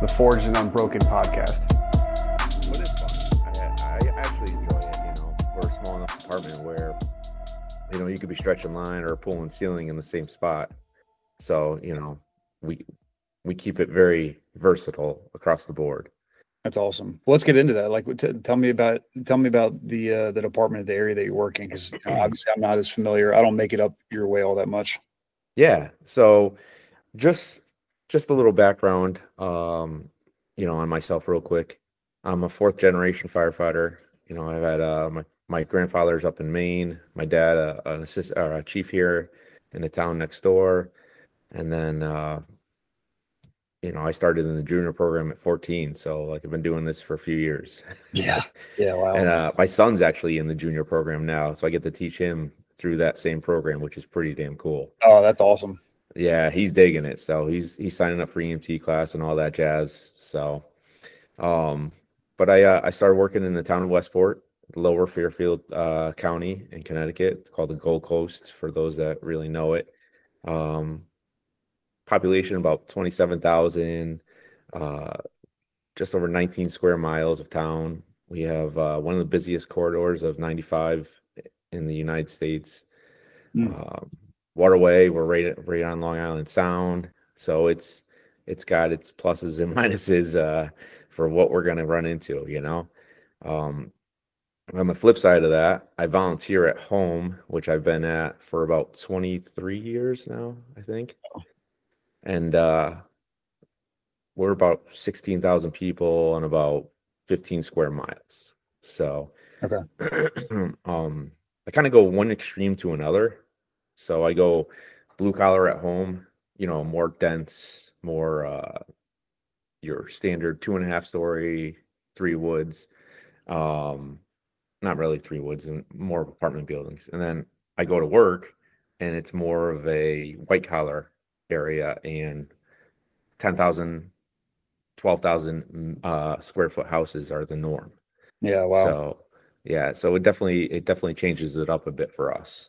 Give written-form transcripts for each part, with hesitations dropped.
the Forged and Unbroken podcast. But it's fun. I actually enjoy it. We're a small enough apartment where, you could be stretching line or pulling ceiling in the same spot. So, we keep it very versatile across the board. That's awesome. Well, let's get into that. Like, tell me about the department, the area that you're working, because obviously I'm not as familiar. I don't make it up your way all that much. Yeah. So just a little background, on myself real quick. I'm a fourth generation firefighter. I've had my grandfather's up in Maine, my dad, an assistant or a chief here in the town next door. And then, I started in the junior program at 14. So I've been doing this for a few years. Yeah. Yeah. Wow. And my son's actually in the junior program now. So I get to teach him through that same program, which is pretty damn cool. Oh, that's awesome. Yeah, he's digging it. So he's signing up for EMT class and all that jazz. So, but I started working in the town of Westport, Lower Fairfield County in Connecticut. It's called the Gold Coast for those that really know it. Population about 27,000, just over 19 square miles of town. We have one of the busiest corridors of 95 in the United States. Waterway, we're right on Long Island Sound, so it's got its pluses and minuses for what we're going to run into. On the flip side of that, I volunteer at home, which I've been at for about 23 years now, I think, and we're about 16,000 people on about 15 square miles. So, okay, I kind of go one extreme to another. So I go blue collar at home, more dense, more your standard 2.5 story, 3 woods, not really 3 woods, and more apartment buildings. And then I go to work and it's more of a white collar area, and 10,000, 12,000 square foot houses are the norm. Yeah. Wow. So yeah, so it definitely changes it up a bit for us.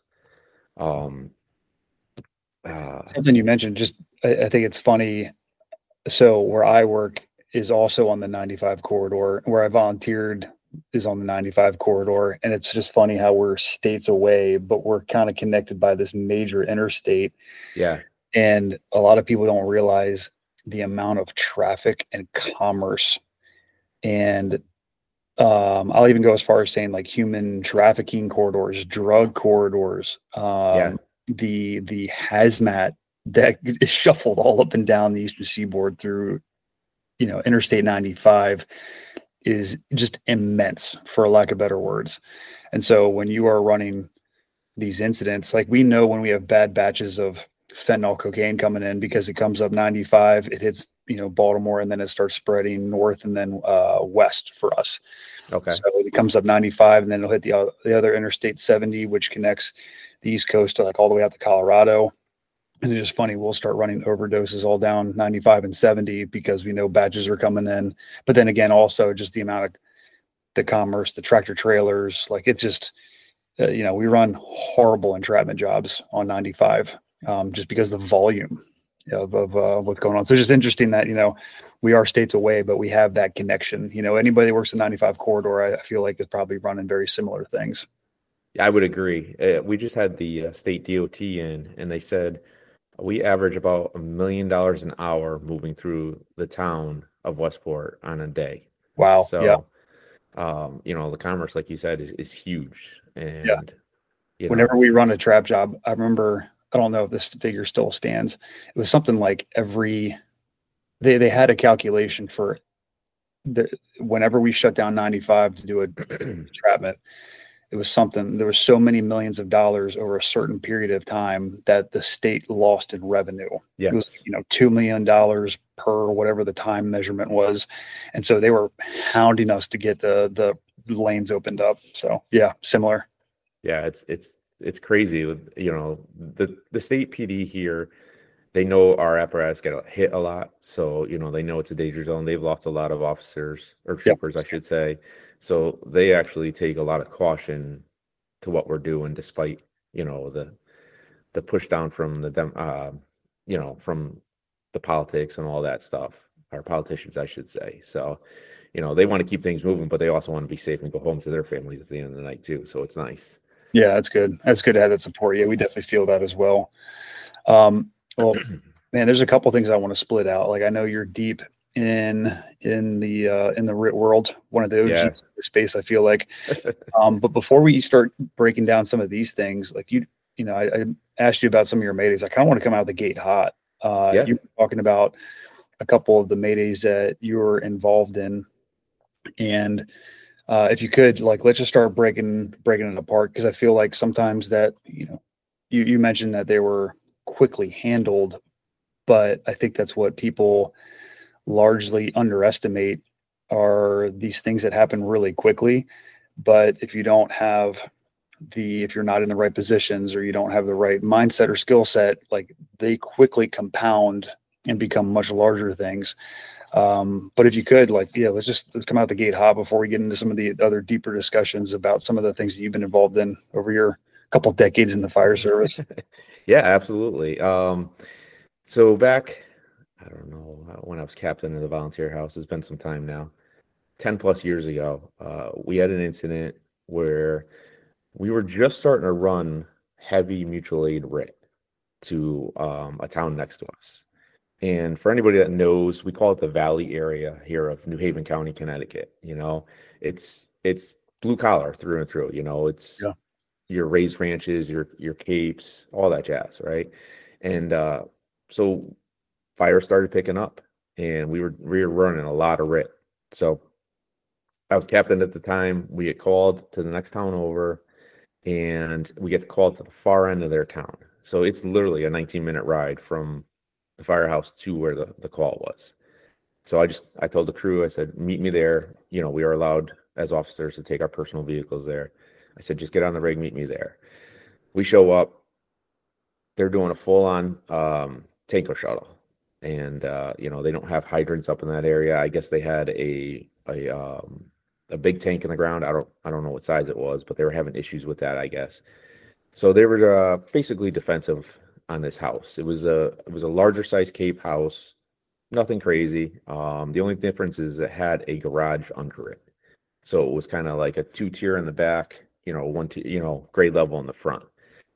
Something you mentioned, just I think it's funny. So where I work is also on the 95 corridor. Where I volunteered is on the 95 corridor, and it's just funny how we're states away, but we're kind of connected by this major interstate. Yeah, and a lot of people don't realize the amount of traffic and commerce, and I'll even go as far as saying like human trafficking corridors, drug corridors. yeah. The hazmat that is shuffled all up and down the Eastern Seaboard through, Interstate 95 is just immense, for lack of better words. And so when you are running these incidents, like we know when we have bad batches of fentanyl cocaine coming in, because it comes up 95, it hits, Baltimore, and then it starts spreading north and then west for us. Okay. So it comes up 95, and then it'll hit the other Interstate 70, which connects the East Coast to all the way out to Colorado. And it's just funny, we'll start running overdoses all down 95 and 70 because we know batches are coming in. But then again, also just the amount of the commerce, the tractor trailers, it just, we run horrible entrapment jobs on 95 just because of the volume of what's going on. So it's just interesting that, we are states away, but we have that connection. Anybody that works in 95 corridor, I feel like is probably running very similar things. I would agree. We just had the state DOT in, and they said we average about $1 million an hour moving through the town of Westport on a day. Wow. So, yeah. The commerce, like you said, is huge. And yeah. Whenever we run a trap job, I remember, I don't know if this figure still stands. It was something like they had a calculation for whenever we shut down 95 to do a entrapment. It was something, there was so many millions of dollars over a certain period of time that the state lost in revenue. Yes. It was, $2 million per whatever the time measurement was. And so they were hounding us to get the lanes opened up. So yeah, similar. Yeah, it's crazy. The state PD here, they know our apparatus get hit a lot. So, they know it's a danger zone. They've lost a lot of officers or troopers, I should say. So they actually take a lot of caution to what we're doing, despite, the push down from from the politics and all that stuff. our politicians, I should say. So, they want to keep things moving, but they also want to be safe and go home to their families at the end of the night too. So it's nice. Yeah, that's good. That's good to have that support. Yeah, we definitely feel that as well. Well, man, there's a couple things I want to split out. Like I know you're deep in the RIT world, one of the OGs Yeah. of the space, I feel like. But before we start breaking down some of these things, like I asked you about some of your maydays. I kind of want to come out of the gate hot. Yeah. You were talking about a couple of the maydays that you were involved in, and if you could, like, let's just start breaking it apart, because I feel like sometimes that you mentioned that they were quickly handled, but I think that's what people largely underestimate, are these things that happen really quickly. But if you don't have if you're not in the right positions, or you don't have the right mindset or skill set, like, they quickly compound and become much larger things. But if you could, like, yeah, let's come out the gate hot before we get into some of the other deeper discussions about some of the things that you've been involved in over your couple decades in the fire service. Yeah, absolutely. So back, I don't know, when I was captain of the volunteer house, it's been some time now, 10 plus years ago, we had an incident where we were just starting to run heavy mutual aid RIT to a town next to us. And for anybody that knows, we call it the Valley area here of New Haven County, Connecticut. It's blue collar through and through. It's Yeah. your raised ranches, your capes, all that jazz, right? And so fire started picking up, and we were running a lot of RIT. So I was captain at the time. We get called to the next town over, and we get called to the far end of their town. So it's literally a 19-minute ride from the firehouse to where the call was. So I told the crew, I said, meet me there. We are allowed as officers to take our personal vehicles there. I said, just get on the rig, meet me there. We show up. They're doing a full-on tanker shuttle. And, they don't have hydrants up in that area. I guess they had a big tank in the ground. I don't know what size it was, but they were having issues with that, I guess. So they were basically defensive on this house. It was a larger size Cape house, nothing crazy. The only difference is it had a garage under it. So it was kind of like a 2-tier in the back, one grade level in the front.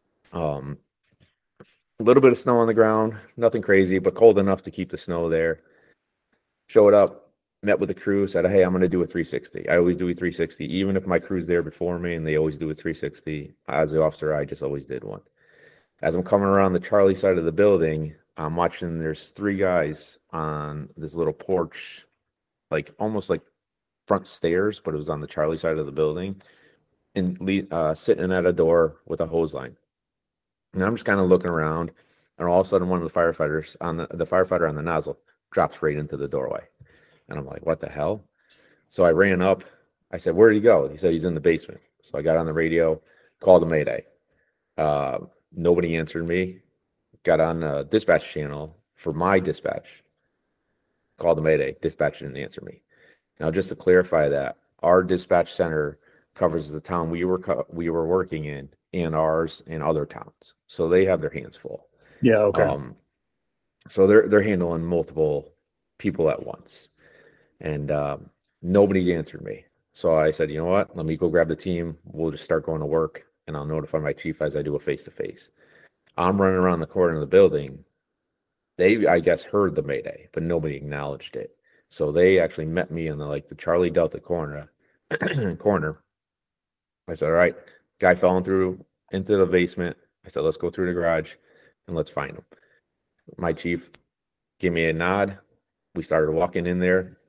A little bit of snow on the ground, nothing crazy, but cold enough to keep the snow there. Showed up, met with the crew, said, hey, I'm going to do a 360. I always do a 360, even if my crew's there before me and they always do a 360. As the officer, I just always did one. As I'm coming around the Charlie side of the building, I'm watching there's 3 guys on this little porch, like almost like front stairs, but it was on the Charlie side of the building, and sitting at a door with a hose line. And I'm just kind of looking around, and all of a sudden one of the firefighters the firefighter on the nozzle drops right into the doorway. And I'm like, what the hell? So I ran up. I said, where did he go? He said he's in the basement. So I got on the radio, called a mayday. Nobody answered me. Got on a dispatch channel for my dispatch. Called the mayday. Dispatch didn't answer me. Now, just to clarify that, our dispatch center covers the town we were working in, and ours and other towns. So they have their hands full. Yeah. Okay. So they're handling multiple people at once, and nobody answered me. So I said, you know what? Let me go grab the team. We'll just start going to work, and I'll notify my chief as I do a face-to-face. I'm running around the corner of the building. They, I guess, heard the mayday, but nobody acknowledged it. So they actually met me in the Charlie Delta corner. I said, all right, guy falling through into the basement. I said, let's go through the garage and let's find him. My chief gave me a nod. We started walking in there.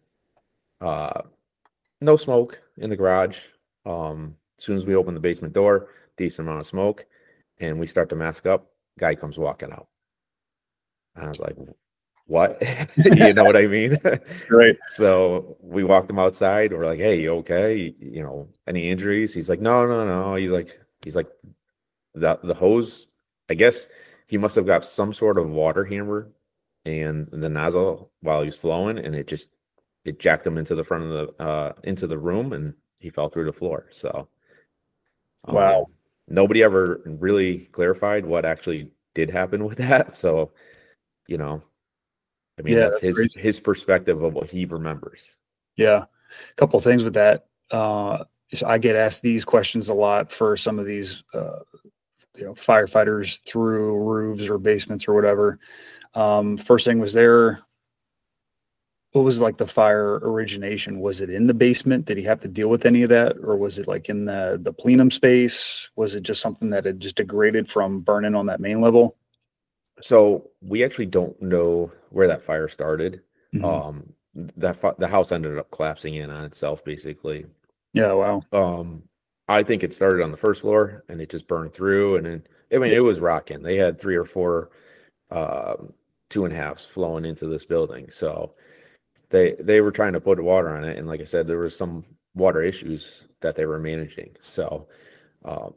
No smoke in the garage. As soon as we open the basement door, decent amount of smoke, and we start to mask up. Guy comes walking out. And I was like, what? You know what I mean? Right. So we walked him outside. We're like, hey, you okay? Any injuries? He's like, no. He's like the hose, I guess he must have got some sort of water hammer and the nozzle while he was flowing, and it jacked him into the front of into the room, and he fell through the floor. So Wow. Nobody ever really clarified what actually did happen with that. So, I mean, Yeah, that's that's crazy. his perspective of what he remembers. Yeah. A couple of things with that. So I get asked these questions a lot for some of these, firefighters through roofs or basements or whatever. First thing was there, what was like the fire origination? Was it in the basement? Did he have to deal with any of that? Or was it like in the plenum space? Was it just something that had just degraded from burning on that main level? So we actually don't know where that fire started. Mhm. The house ended up collapsing in on itself, basically. Yeah, wow. Um, I think it started on the first floor and it just burned through. And then, I mean, Yeah. it was rocking. They had three or four um, two and a halves flowing into this building. So they were trying to put water on it. And like I said, there was some water issues that they were managing. So um,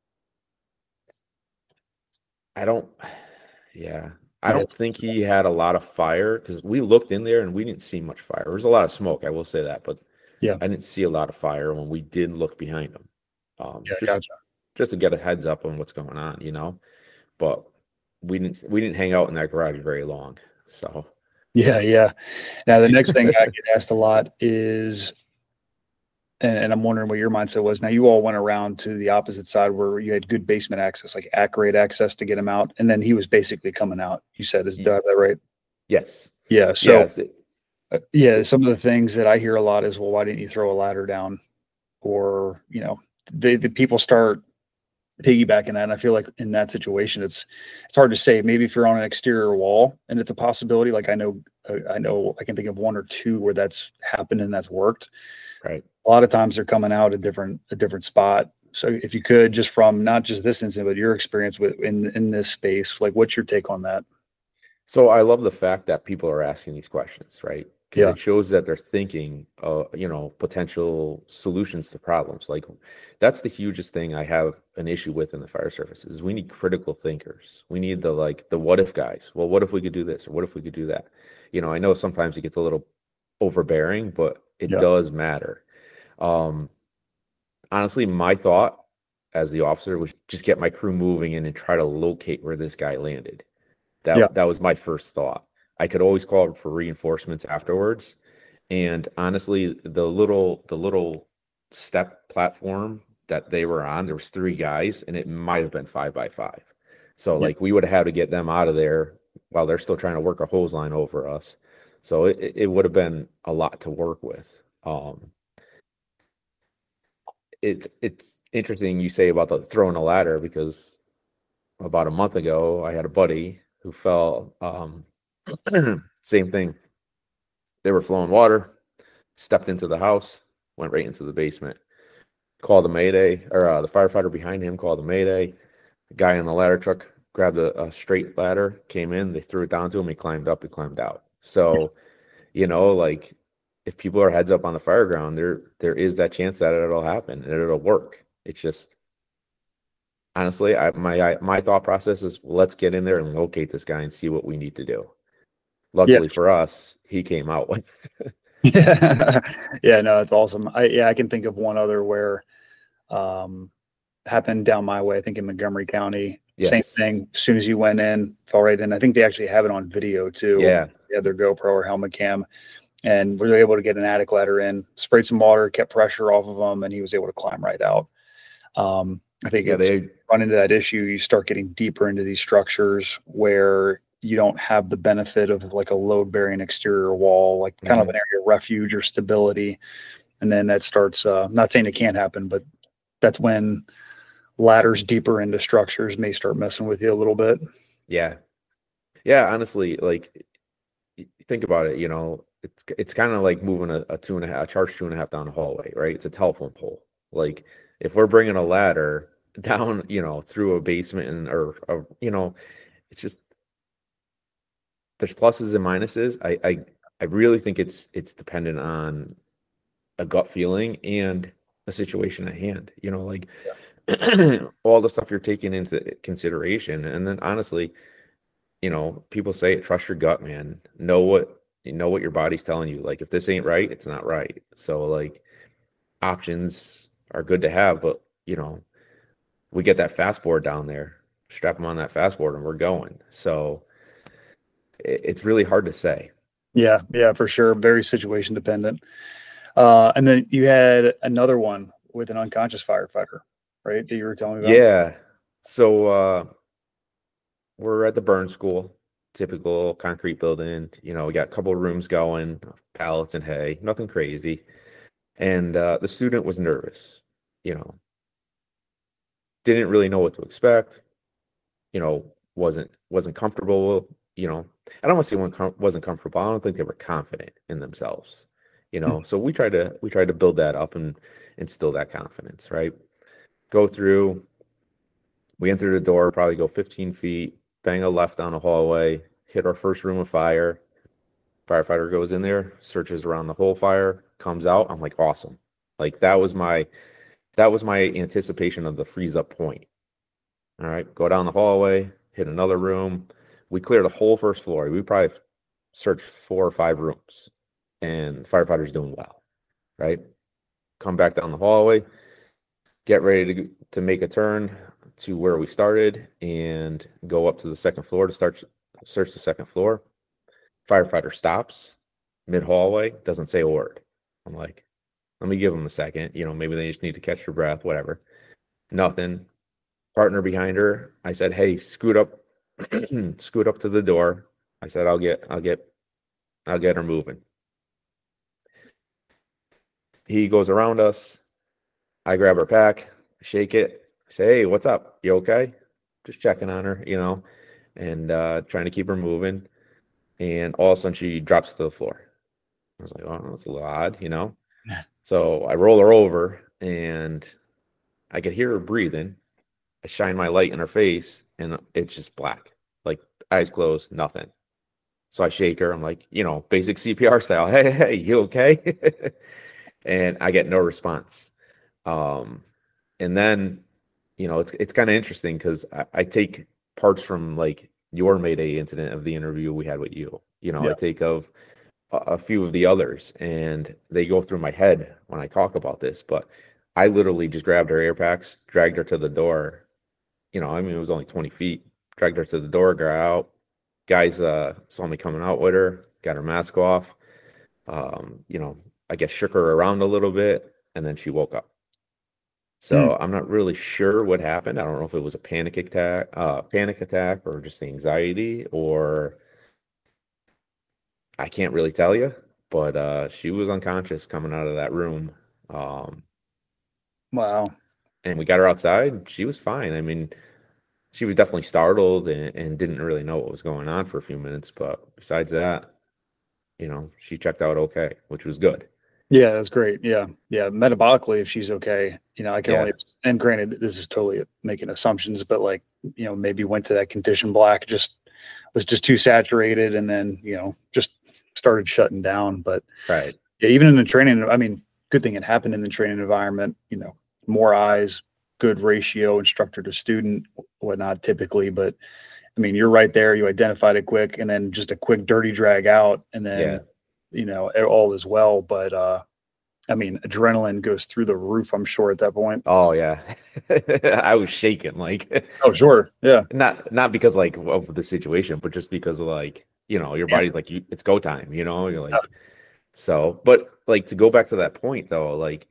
I don't, yeah, I Yeah. don't think he had a lot of fire because we looked in there and we didn't see much fire. There was a lot of smoke, I will say that, but Yeah. I didn't see a lot of fire when we did look behind him. Yeah. Just Gotcha. to get a heads up on what's going on, you know. But we didn't hang out in that garage very long. So Yeah. Yeah. Now, the next thing I get asked a lot is, and I'm wondering what your mindset was. Now, you all went around to the opposite side where you had good basement access, like accurate access to get him out. And then he was basically coming out, you said, is y- that right? yes, Yeah. So, yes, yeah, some of the things that I hear a lot is, well, why didn't you throw a ladder down? Or, the people start piggybacking that. And I feel like in that situation, it's hard to say. Maybe if you're on an exterior wall and it's a possibility, like I know I can think of one or two where that's happened and that's worked. right. A lot of times they're coming out a different spot. So if you could, just from not just this incident, but your experience with in this space, like what's your take on that? So I love the fact that people are asking these questions, right? Because Yeah. it shows that they're thinking, potential solutions to problems. Like that's the hugest thing I have an issue with in the fire service is we need critical thinkers. We need the what if guys. Well, what if we could do this or what if we could do that? I know sometimes it gets a little overbearing, but it Yeah. does matter. Um, Honestly, my thought as the officer was just get my crew moving in and try to locate where this guy landed. Yeah. That was my first thought. I could always call for reinforcements afterwards. And honestly, the little step platform that they were on, there was three guys, and it might have been 5 by 5. So Yeah. like we would have had to get them out of there while they're still trying to work a hose line over us. So it would have been a lot to work with. It's interesting you say about the throwing a ladder because about a month ago I had a buddy who fell. Same thing. They were flowing water, stepped into the house, went right into the basement. Called a mayday, or the firefighter behind him called a mayday. The guy in the ladder truck grabbed a straight ladder, came in, they threw it down to him. He climbed up, he climbed out. So, like if people are heads up on the fire ground, there is that chance that it'll happen and it'll work. It's just honestly, my thought process is let's get in there and locate this guy and see what we need to do. Yeah. Luckily for us, he came out with. Yeah. Yeah. No, it's awesome. I can think of one other where, um, happened down my way, I think in Montgomery County. Same Yes. thing. As soon as you went in, fell right in. I think they actually have it on video too. Yeah. They had their GoPro or helmet cam, and we were able to get an attic ladder in, sprayed some water, kept pressure off of him, and he was able to climb right out. I think Yeah, it's they run into that issue. You start getting deeper into these structures where you don't have the benefit of like a load bearing exterior wall, like kind of mhm. an area of refuge or stability. And then that starts, not saying it can't happen, but that's when ladders deeper into structures may start messing with you a little bit. Yeah. Yeah, honestly, like think about it, it's kind of like moving a two and a half, a charge two and a half down the hallway, right? It's a telephone pole. Like if we're bringing a ladder down, through a basement or it's just there's pluses and minuses. I really think it's dependent on a gut feeling and a situation at hand. Like all the stuff you're taking into consideration, and then honestly, people say it, trust your gut, man. Know what your body's telling you. Like if this ain't right, it's not right. So like options are good to have, but we get that fast board down there, strap them on that fast board and we're going. So it's really hard to say. Yeah, yeah, for sure. Very situation dependent. And then you had another one with an unconscious firefighter, right? That you were telling me about. Yeah. So we're at the burn school, typical concrete building. We got a couple of rooms going, pallets and hay, nothing crazy. And the student was nervous, you know, didn't really know what to expect, wasn't comfortable, I don't want to say wasn't comfortable. I don't think they were confident in themselves, So we tried to build that up and instill that confidence, right? Go through, we enter the door, probably go 15 feet, bang a left down the hallway, hit our first room of fire. Firefighter goes in there, searches around the whole fire, comes out. I'm like, awesome. Like that was my anticipation of the freeze up point. All right, go down the hallway, hit another room. We cleared the whole first floor. We probably searched 4 or 5 rooms, and firefighters doing well, right? Come back down the hallway, get ready to make a turn to where we started, and go up to the second floor to start search the second floor. Firefighter stops mid hallway, doesn't say a word. I'm like, let me give them a second. Maybe they just need to catch their breath, whatever. Nothing. Partner behind her, I said, hey, scoot up, scoot up to the door. I said, I'll get her moving. He goes around us. I grab her pack, shake it, say, hey, what's up? You okay? Just checking on her, and trying to keep her moving. And all of a sudden she drops to the floor. I was like, oh, that's a little odd, So I roll her over and I could hear her breathing. I shine my light in her face and it's just black, like eyes closed, nothing. So I shake her. I'm like, basic CPR style. Hey, you okay? And I get no response. And then, it's kind of interesting because I take parts from like your Mayday incident of the interview we had with you. Yeah. I take of a few of the others and they go through my head when I talk about this, but I literally just grabbed her air packs, dragged her to the door. It was only 20 feet, dragged her to the door, got out. Guys saw me coming out with her, got her mask off. I guess shook her around a little bit and then she woke up. So I'm not really sure what happened. I don't know if it was a panic attack or just anxiety, or I can't really tell you, but she was unconscious coming out of that room. Wow. And we got her outside. She was fine. I mean, she was definitely startled and didn't really know what was going on for a few minutes. But besides that, she checked out okay, which was good. Yeah, that's great. Yeah. Yeah. Metabolically, if she's okay, I can Yeah. only, and granted, this is totally making assumptions, but like, maybe went to that condition black, was just too saturated and then, just started shutting down. But Right. yeah, even in the training, I mean, good thing it happened in the training environment, more eyes, good ratio, instructor to student, whatnot, typically. But I mean, you're right there. You identified it quick, and then just a quick dirty drag out, and then, all is well. But I mean, adrenaline goes through the roof, I'm sure, at that point. Oh yeah. I was shaking like Oh, sure. Yeah. not because like of the situation, but just because of like, your body's like it's go time, you're like so, but like to go back to that point though, like,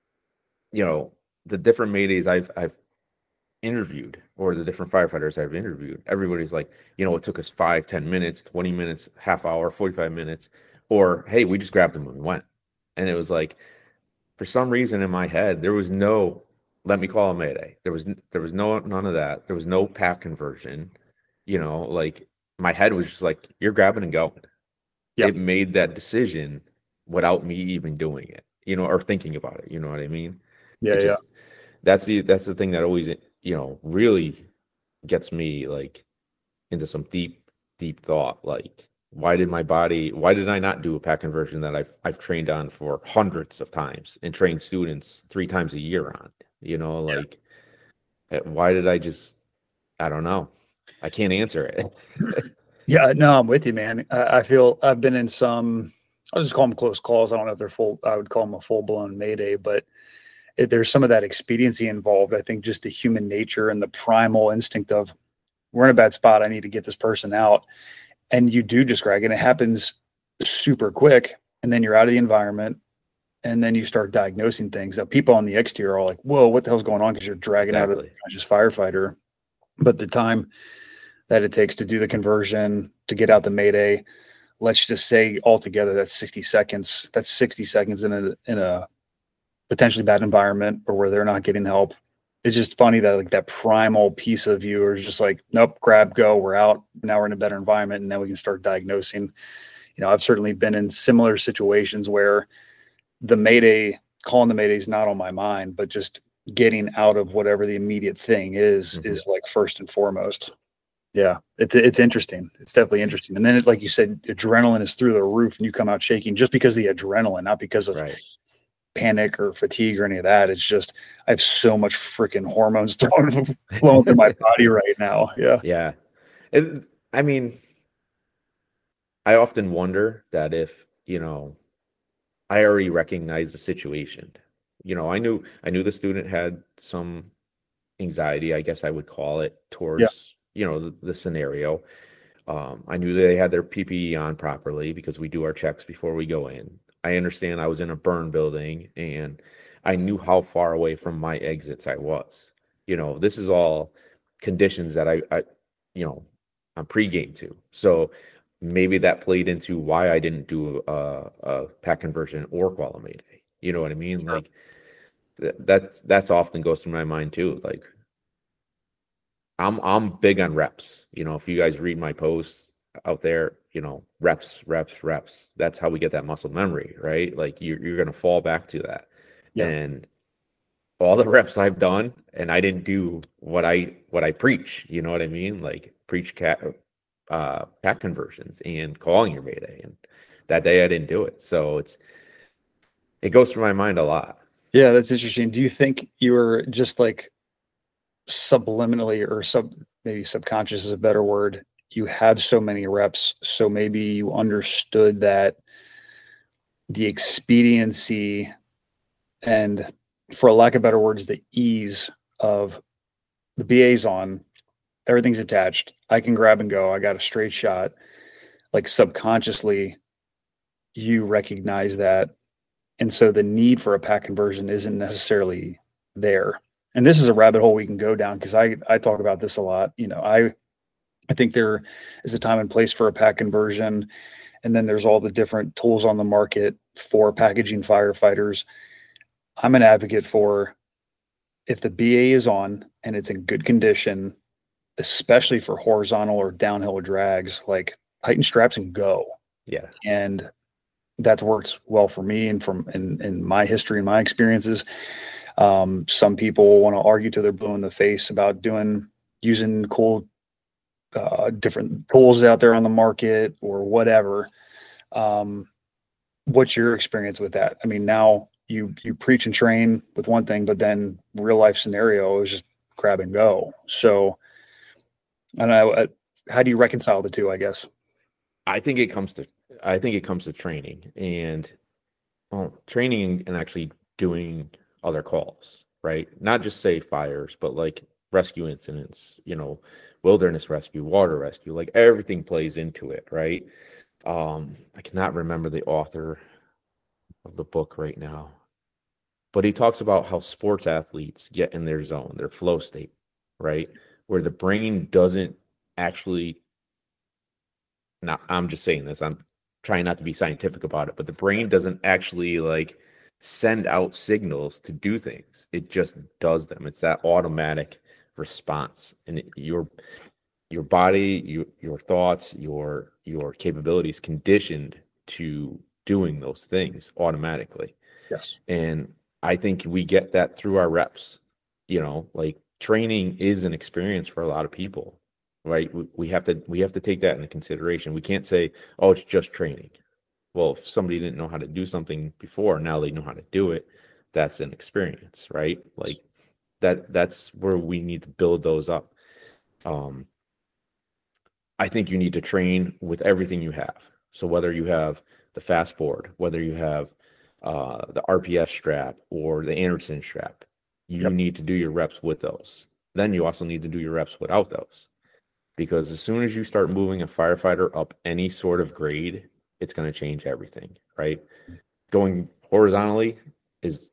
the different Maydays I've interviewed or the different firefighters I've interviewed, everybody's like, it took us 5, 10 minutes, 20 minutes, half hour, 45 minutes, or hey, we just grabbed them and we went. And it was like, for some reason in my head, there was no, let me call a Mayday. There was none of that. There was no path conversion. Like my head was just like, you're grabbing and going. Yep. It made that decision without me even doing it, or thinking about it. You know what I mean? Yeah. It Yeah. just, that's the thing that always, really gets me like into some deep thought. Like, why did I not do a pack conversion that I've trained on for hundreds of times and trained students 3 times a year on, like, why did I don't know. I can't answer it. Yeah, no, I'm with you, man. I feel I've been in some, I'll just call them close calls. I don't know if they're full, I would call them a full blown Mayday, but there's some of that expediency involved. I think just the human nature and the primal instinct of we're in a bad spot. I need to get this person out. and you do just Greg, and it happens super quick, and then you're out of the environment, and then you start diagnosing things. Now, people on the exterior are like, "Whoa, what the hell's going on?" Because you're dragging out a Exactly. conscious firefighter. But the time that it takes to do the conversion, to get out the mayday, let's just say altogether that's 60 seconds. That's 60 seconds in a potentially bad environment or where they're not getting help. It's just funny that like that primal piece of you is just like, nope, grab, go, we're out. Now we're in a better environment, and now we can start diagnosing. I've certainly been in similar situations where calling the mayday is not on my mind, but just getting out of whatever the immediate thing is like first and foremost. Yeah, it's interesting. It's definitely interesting. And then, like you said, adrenaline is through the roof, and you come out shaking just because of the adrenaline, not because of Right. panic or fatigue or any of that. It's just I have so much freaking hormones flowing through my body right now. Yeah. Yeah. I mean, I often wonder that if, I already recognize the situation. I knew the student had some anxiety, I guess I would call it, Yeah. towards, the scenario. I knew they had their PPE on properly because we do our checks before we go in. I understand I was in a burn building and I knew how far away from my exits I was. This is all conditions that I'm pregame to. So maybe that played into why I didn't do a pack conversion or qual mayday. You know what I mean? Sure. Like that's often goes through my mind too. Like I'm big on reps. If you guys read my posts out there, reps, reps, reps. That's how we get that muscle memory, right? Like you're gonna fall back to that. Yeah. And all the reps I've done, and I didn't do what I preach. You know what I mean? Like preach pack conversions and calling your mayday. And that day I didn't do it. So it goes through my mind a lot. Yeah, that's interesting. Do you think you were just like subliminally or maybe subconscious is a better word? You have so many reps, so maybe you understood that the expediency and, for lack of better words, the ease of the BA's on, everything's attached. I can grab and go. I got a straight shot. Like subconsciously, you recognize that. And so the need for a pack conversion isn't necessarily there. And this is a rabbit hole we can go down because I talk about this a lot. I think there is a time and place for a pack conversion. And then there's all the different tools on the market for packaging firefighters. I'm an advocate for, if the BA is on and it's in good condition, especially for horizontal or downhill drags, like tighten straps and go. Yeah. And that's worked well for me and in my history and my experiences. Some people want to argue till they're blue in the face about using cool different tools out there on the market or whatever. What's your experience with that? I mean, now you preach and train with one thing, but then real life scenario is just grab and go. So I don't know. How do you reconcile the two, I guess? I think it comes to training and training and actually doing other calls, right? Not just say fires, but like rescue incidents, wilderness rescue, water rescue, like everything plays into it, right? I cannot remember the author of the book right now, but he talks about how sports athletes get in their zone, their flow state, right? Where the brain doesn't actually, now I'm just saying this, I'm trying not to be scientific about it, but the brain doesn't actually like send out signals to do things. It just does them. It's that automatic response. And your body, your thoughts, your capabilities conditioned to doing those things automatically. Yes. And I think we get that through our reps. Like training is an experience for a lot of people, right? We have to take that into consideration. We can't say, oh, it's just training. Well, if somebody didn't know how to do something before, now they know how to do it. That's an experience, right? Like that's where we need to build those up. I think you need to train with everything you have. So whether you have the fast board, whether you have the RPF strap or the Anderson strap, you Yep. need to do your reps with those. Then you also need to do your reps without those. because as soon as you start moving a firefighter up any sort of grade, it's going to change everything, right? Going horizontally is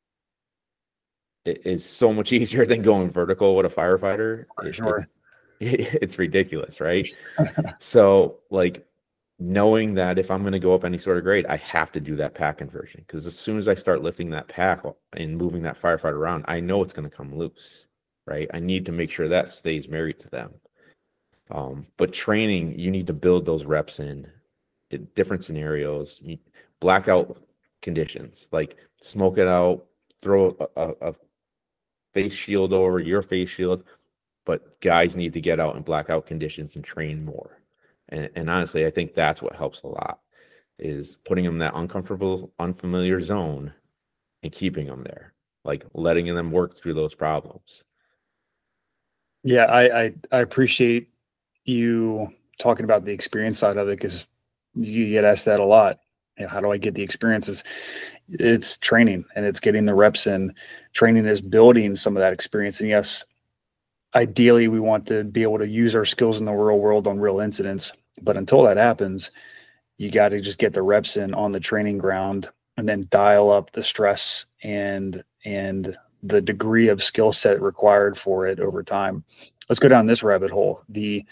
so much easier than going vertical with a firefighter. For sure. It's ridiculous, right? So like knowing that if I'm going to go up any sort of grade, I have to do that pack conversion, because as soon as I start lifting that pack and moving that firefighter around, I know it's going to come loose, right? I need to make sure that stays married to them. But training, you need to build those reps in different scenarios, blackout conditions, like smoke it out, throw a face shield over your face shield, but guys need to get out in blackout conditions and train more. And honestly, I think that's what helps a lot, is putting them in that uncomfortable, unfamiliar zone and keeping them there, like letting them work through those problems. Yeah, I appreciate you talking about the experience side of it, because you get asked that a lot. You know, how do I get the experiences? It's training, and it's getting the reps in. Training is building some of that experience. And yes, ideally we want to be able to use our skills in the real world on real incidents. But until that happens, you got to just get the reps in on the training ground, and then dial up the stress and the degree of skill set required for it over time. Let's go down this rabbit hole. The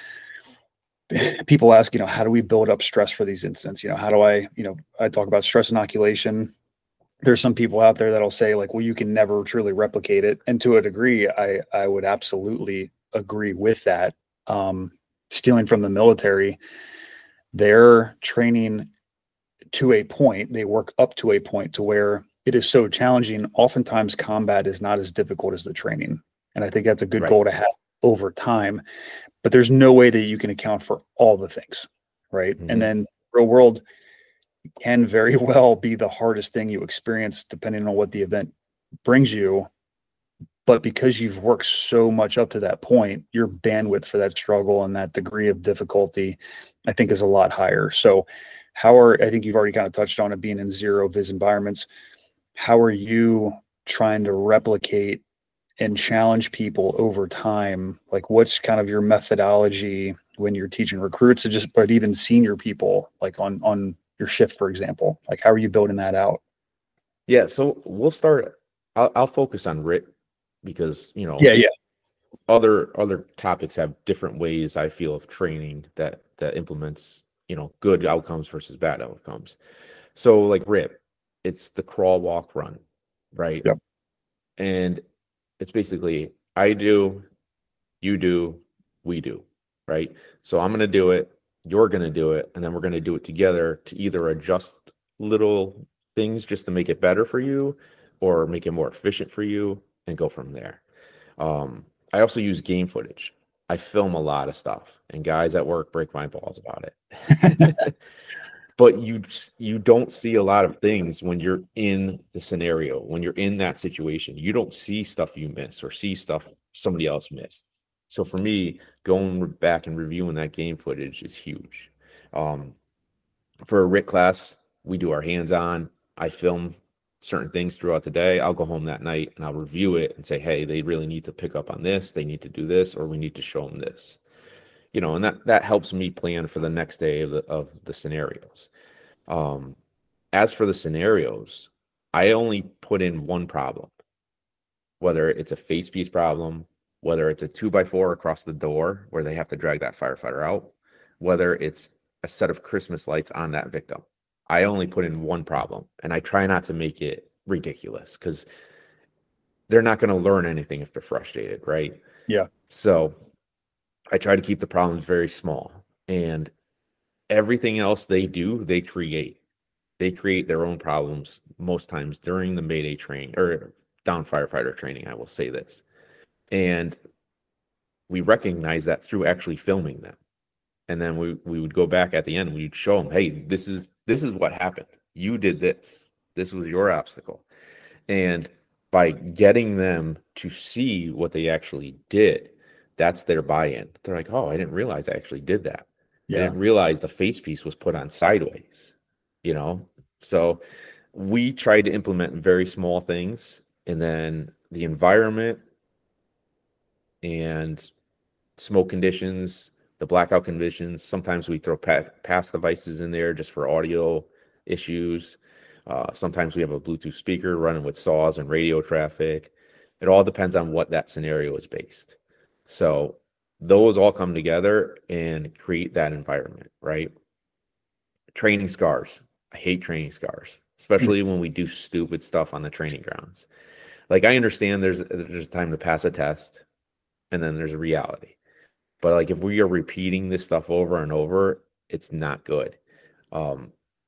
people ask, you know, how do we build up stress for these incidents? You know, how do I, you know, I talk about stress inoculation. There's some people out there that'll say like, well, you can never truly replicate it. And to a degree, I would absolutely agree with that. Stealing from the military, they're training to a point, they work up to a point to where it is so challenging. Oftentimes combat is not as difficult as the training. And I think that's a good Right. goal to have over time, but there's no way that you can account for all the things. Right. Mhm. And then real world can very well be the hardest thing you experience, depending on what the event brings you. But because you've worked so much up to that point, your bandwidth for that struggle and that degree of difficulty, I think, is a lot higher. So I think you've already kind of touched on it, being in zero vis environments. How are you trying to replicate and challenge people over time? Like, what's kind of your methodology when you're teaching recruits, to just, but even senior people, like on your shift, for example? Like, how are you building that out? Yeah. So we'll start, I'll focus on RIT, because, you know, Yeah. other topics have different ways, I feel, of training that implements, you know, good outcomes versus bad outcomes. So like RIP, it's the crawl, walk, run, right? Yep. And it's basically I do, you do, we do, right? So I'm going to do it, you're going to do it, and then we're going to do it together to either adjust little things just to make it better for you or make it more efficient for you, and go from there. I also use game footage. I film a lot of stuff, and guys at work break my balls about it. But you don't see a lot of things when you're in the scenario, when you're in that situation. You don't see stuff you miss or see stuff somebody else missed. So for me, going back and reviewing that game footage is huge. Um, for a RIT class, we do our hands-on. I film certain things throughout the day. I'll go home that night and I'll review it and say, hey, they really need to pick up on this. They need to do this, or we need to show them this. You know, and that helps me plan for the next day of the scenarios. As for the scenarios, I only put in one problem, whether it's a face piece problem, whether it's a 2x4 across the door where they have to drag that firefighter out, whether it's a set of Christmas lights on that victim. I only put in one problem, and I try not to make it ridiculous, because they're not going to learn anything if they're frustrated, right? Yeah. So I try to keep the problems very small, and everything else they do, they create. They create their own problems most times during the Mayday training or down firefighter training. I will say this. And we recognize that through actually filming them. And then we would go back at the end and we'd show them, hey, this is what happened. You did this. This was your obstacle. And by getting them to see what they actually did, that's their buy-in. They're like, oh, I didn't realize I actually did that. I didn't realize the face piece was put on sideways, you know? So we try to implement very small things, and then the environment and smoke conditions, the blackout conditions. Sometimes we throw pass devices in there just for audio issues. Sometimes we have a Bluetooth speaker running with saws and radio traffic. It all depends on what that scenario is based. So those all come together and create that environment, right? Training scars. I hate training scars, especially when we do stupid stuff on the training grounds. Like, I understand there's time to pass a test, and then there's a reality. But like, if we are repeating this stuff over and over, it's not good. How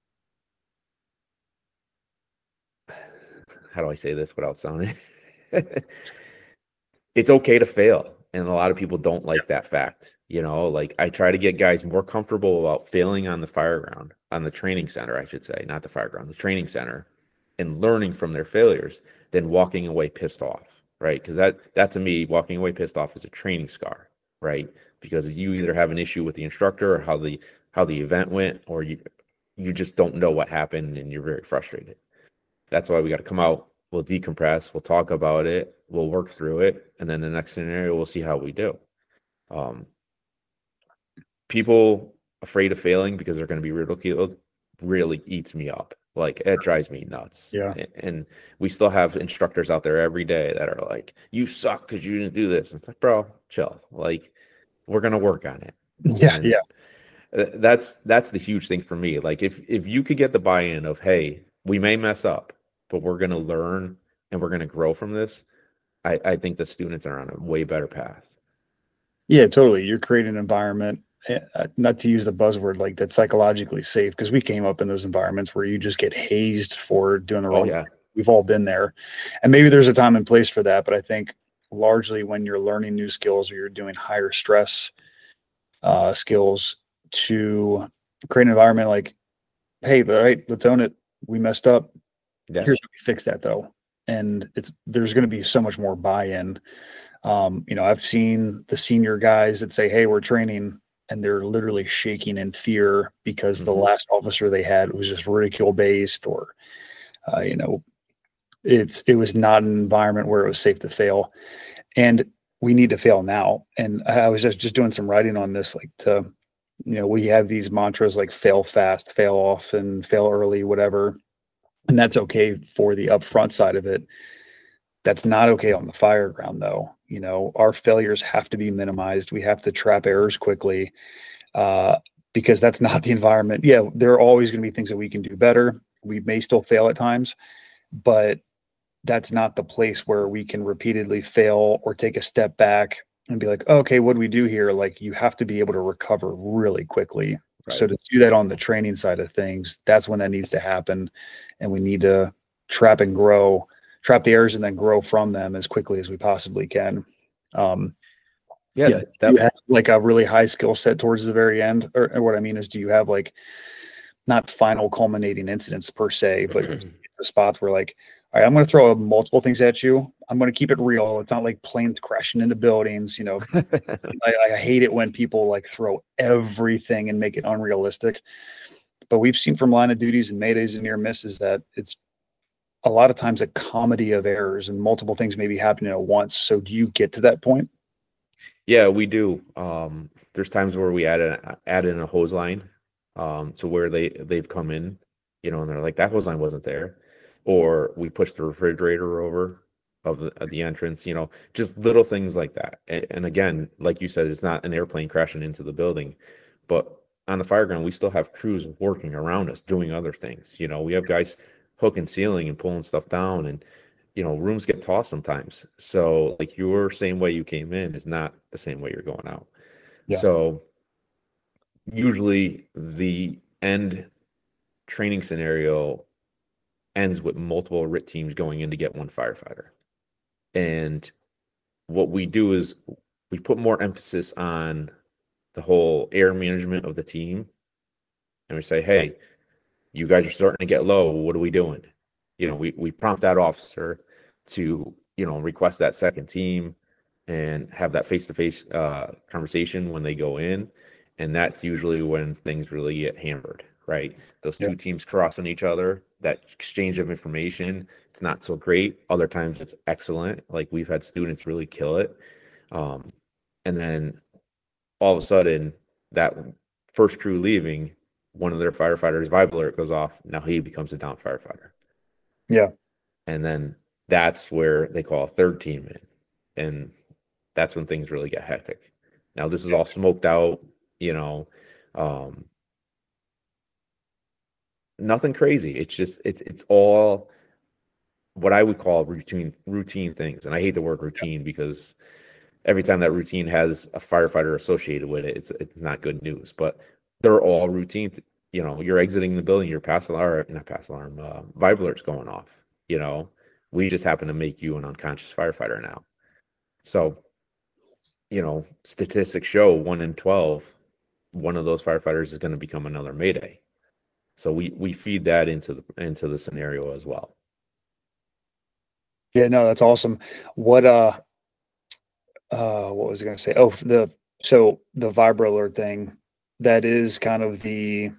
do I say this without sounding? It's okay to fail. And a lot of people don't like that fact. Like, I try to get guys more comfortable about failing on the fire ground, on the training center, I should say, not the fire ground, the training center, and learning from their failures than walking away pissed off, right? Because that to me, walking away pissed off is a training scar, right? Because you either have an issue with the instructor or how the event went, or you just don't know what happened and you're very frustrated. That's why we got to come out. We'll decompress. We'll talk about it. We'll work through it. And then the next scenario, we'll see how we do. People afraid of failing because they're going to be ridiculed really eats me up. Like, it drives me nuts. Yeah. And we still have instructors out there every day that are like, you suck because you didn't do this. And it's like, bro, chill. Like, we're going to work on it. Yeah. And Yeah. that's the huge thing for me. Like, if you could get the buy-in of, hey, we may mess up, but we're going to learn and we're going to grow from this, I think the students are on a way better path. Yeah, totally. You're creating an environment, not to use the buzzword, like, that's psychologically safe, because we came up in those environments where you just get hazed for doing the wrong thing. We've all been there. And maybe there's a time and place for that, but I think largely when you're learning new skills or you're doing higher stress skills, to create an environment like, hey, all right, let's own it. We messed up. Yeah. Here's how we fix that, though. And there's going to be so much more buy-in. I've seen the senior guys that say, hey, we're training, and they're literally shaking in fear because the last officer they had was just ridicule based, or, it was not an environment where it was safe to fail. And we need to fail now. And I was just doing some writing on this, like, we have these mantras like fail fast, fail often, fail early, whatever. And that's okay for the upfront side of it. That's not okay on the fire ground, though. Our failures have to be minimized. We have to trap errors quickly, because that's not the environment. Yeah, there are always going to be things that we can do better. We may still fail at times, but that's not the place where we can repeatedly fail or take a step back and be like, okay, what do we do here? Like, you have to be able to recover really quickly. Right. So to do that on the training side of things, that's when that needs to happen. And we need to trap the errors and then grow from them as quickly as we possibly can. You have like a really high skill set towards the very end, or what I mean is, do you have like, not final culminating incidents per se, but it's a spot where, like, all right, I'm going to throw multiple things at you. I'm going to keep it real. It's not like planes crashing into buildings. I hate it when people like throw everything and make it unrealistic. But we've seen from line of duties and maydays and near misses that it's a lot of times a comedy of errors and multiple things maybe happening at once. So do you get to that point? Yeah, we do. There's times where we add in a hose line, to where they've come in, and they're like, that hose line wasn't there. Or we push the refrigerator over of the entrance, just little things like that. And again, like you said, it's not an airplane crashing into the building, but on the fire ground, we still have crews working around us doing other things. We have guys hooking ceiling and pulling stuff down, and rooms get tossed sometimes. So like, your same way you came in is not the same way you're going out. Yeah. So usually the end training scenario ends with multiple RIT teams going in to get one firefighter. And what we do is we put more emphasis on the whole air management of the team. And we say, hey, you guys are starting to get low. What are we doing? We prompt that officer to, request that second team and have that face-to-face conversation when they go in. And that's usually when things really get hammered, right? Those two teams crossing each other, that exchange of information, it's not so great. Other times it's excellent. Like, we've had students really kill it. And then all of a sudden that first crew leaving, one of their firefighters' vibe alert goes off. Now he becomes a down firefighter. Yeah. And then that's where they call a third team in. And that's when things really get hectic. Now this is all smoked out, you know, nothing crazy. It's just it's all what I would call routine things. And I hate the word routine because every time that routine has a firefighter associated with it, it's not good news. But they're all routine. You know, you're exiting the building, your pass alarm, not pass alarm, vibe alert's going off. You know, we just happen to make you an unconscious firefighter now. So, you know, statistics show 1 in 12, one of those firefighters is going to become another Mayday. So we feed that into the scenario as well. Yeah, no, that's awesome. What was I going to say? Oh, the vibra alert thing, that is kind of the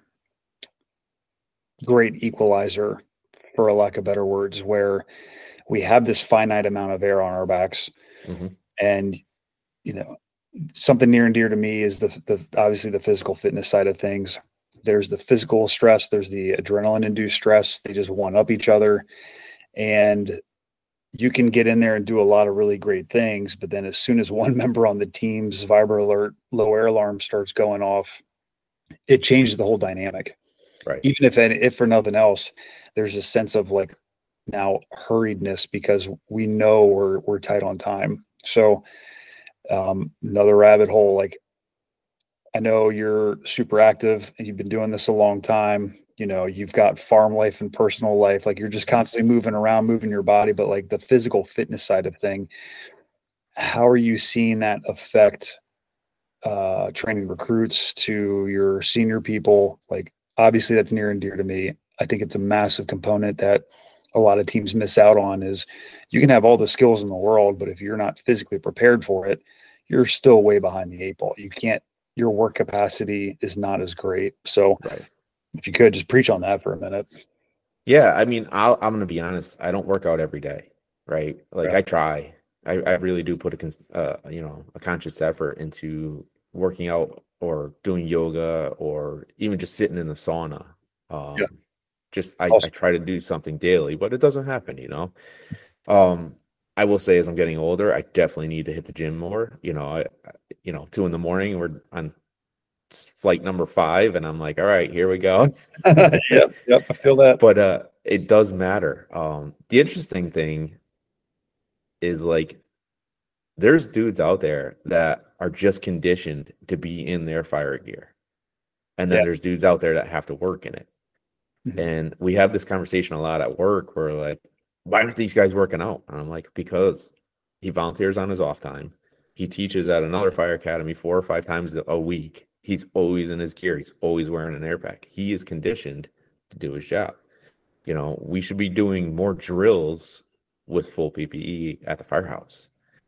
great equalizer, for a lack of better words, where we have this finite amount of air on our backs. Mm-hmm. And, you know, something near and dear to me is the obviously the physical fitness side of things. There's the physical stress, there's the adrenaline induced stress. They just one up each other. And you can get in there and do a lot of really great things, but then as soon as one member on the team's vibra alert low air alarm starts going off, it changes the whole dynamic. Right. Even if for nothing else, there's a sense of like now hurriedness because we know we're tight on time. So another rabbit hole, like, I know you're super active and you've been doing this a long time. You know, you've got farm life and personal life. Like, you're just constantly moving around, moving your body, but like the physical fitness side of thing, how are you seeing that affect training recruits to your senior people? Like, obviously that's near and dear to me. I think it's a massive component that a lot of teams miss out on. Is you can have all the skills in the world, but if you're not physically prepared for it, you're still way behind the eight ball. You can't, your work capacity is not as great. So Right. if you could just preach on that for a minute. Yeah, I mean, I'm going to be honest. I don't work out every day, right? Like, Yeah. I try. I really do put a conscious effort into working out or doing yoga or even just sitting in the sauna. Yeah. Just I Awesome. try to do something daily, but it doesn't happen, you know. I will say as I'm getting older, I definitely need to hit the gym more. You know, 2 in the morning, we're on flight number 5, and I'm like, all right, here we go. Yep. I feel that. But it does matter. The interesting thing is, like, there's dudes out there that are just conditioned to be in their fire gear. And then Yeah. there's dudes out there that have to work in it. Mhm. And we have this conversation a lot at work where, like, why aren't these guys working out? And I'm like, because he volunteers on his off time. He teaches at another fire academy 4 or 5 times a week. He's always in his gear. He's always wearing an air pack. He is conditioned to do his job. You know, we should be doing more drills with full PPE at the firehouse.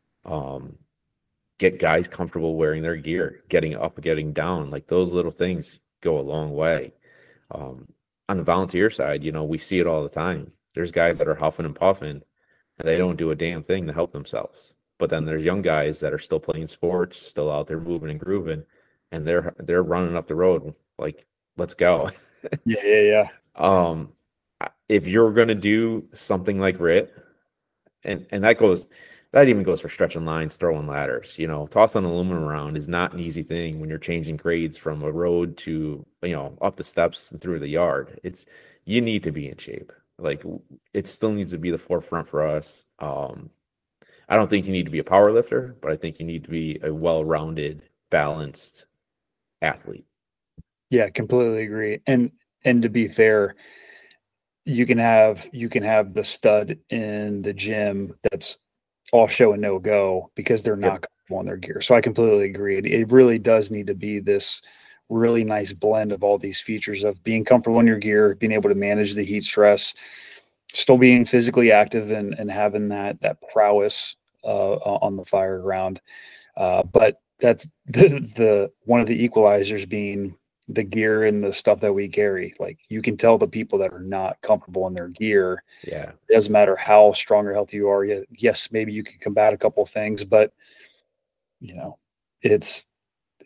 Get guys comfortable wearing their gear, getting up, getting down. Like, those little things go a long way. On the volunteer side, you know, we see it all the time. There's guys that are huffing and puffing and they don't do a damn thing to help themselves. But then there's young guys that are still playing sports, still out there moving and grooving, and they're running up the road like, let's go. Yeah. If you're gonna do something like RIT, and that even goes for stretching lines, throwing ladders. You know, tossing aluminum around is not an easy thing when you're changing grades from a road to, up the steps and through the yard. You need to be in shape. Like, it still needs to be the forefront for us. I don't think you need to be a power lifter, but I think you need to be a well-rounded, balanced athlete. Yeah, completely agree. And to be fair, you can have the stud in the gym that's all show and no go because they're not comfortable in their gear. So I completely agree. It really does need to be this really nice blend of all these features of being comfortable in your gear, being able to manage the heat stress, still being physically active and having that prowess on the fire ground. But that's the one of the equalizers being the gear and the stuff that we carry. Like, you can tell the people that are not comfortable in their gear. Yeah. It doesn't matter how strong or healthy you are. Yes, maybe you can combat a couple of things, but it's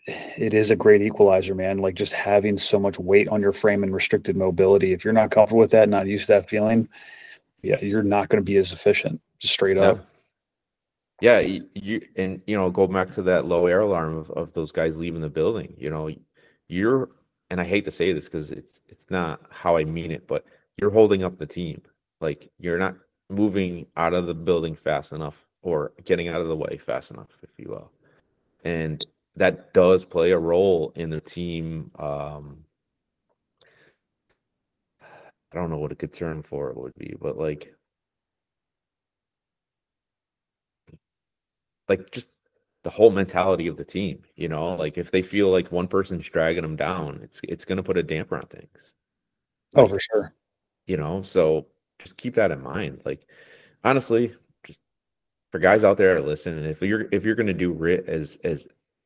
it is a great equalizer, man. Like just having so much weight on your frame and restricted mobility. If you're not comfortable with that, not used to that feeling, yeah, you're not going to be as efficient, just straight up. Yeah. Yeah, you go back to that low air alarm of those guys leaving the building. You're and I hate to say this because it's not how I mean it, but you're holding up the team. Like you're not moving out of the building fast enough or getting out of the way fast enough, if you will. And that does play a role in the team. I don't know what a good term for it would be, but like just the whole mentality of the team, like if they feel like one person's dragging them down, it's going to put a damper on things. Oh, for Like, sure. so just keep that in mind. Like honestly, just for guys out there to listen, and if you're going to do RIT as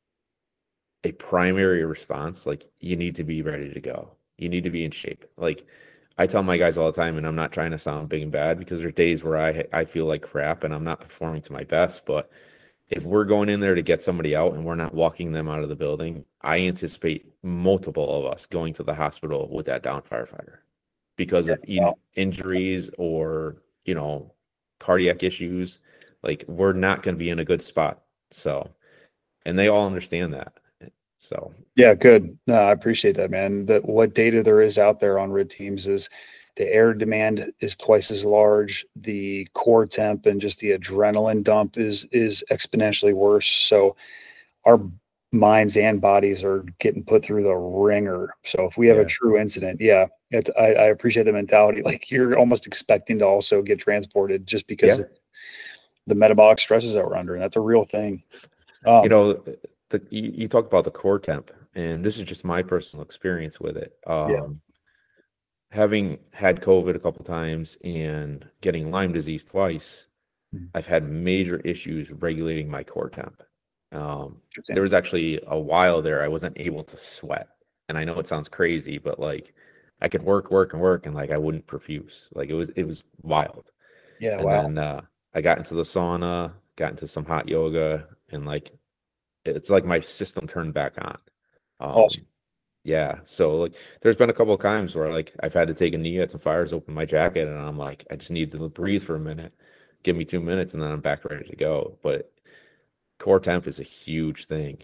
a primary response, like you need to be ready to go. You need to be in shape. Like I tell my guys all the time, and I'm not trying to sound big and bad because there are days where I feel like crap and I'm not performing to my best, but if we're going in there to get somebody out and we're not walking them out of the building, I anticipate multiple of us going to the hospital with that down firefighter because of injuries or, cardiac issues. Like we're not going to be in a good spot. So, and they all understand that. So, Yeah, good. No, I appreciate that, man. That what data there is out there on RID teams is the air demand is twice as large. The core temp and just the adrenaline dump is exponentially worse. So our minds and bodies are getting put through the ringer. So if we have a yeah. true incident, yeah, I appreciate the mentality. Like you're almost expecting to also get transported just because Yeah. of the metabolic stresses that we're under, and that's a real thing. You Um, know, you talked about the core temp, and this is just my personal experience with it. yeah. Having had COVID a couple times and getting Lyme disease twice, Mm. I've had major issues regulating my core temp. There Interesting. was actually a while there I wasn't able to sweat, and I know it sounds crazy, but like I could work and work, and like I wouldn't profuse. Like it was wild. Yeah. And Wow. then I got into the sauna, got into some hot yoga, and like it's like my system turned back on. Awesome. Yeah, so like there's been a couple of times where like I've had to take a knee at some fires, open my jacket, and I'm like, I just need to breathe for a minute. Give me 2 minutes, and then I'm back ready to go. But core temp is a huge thing,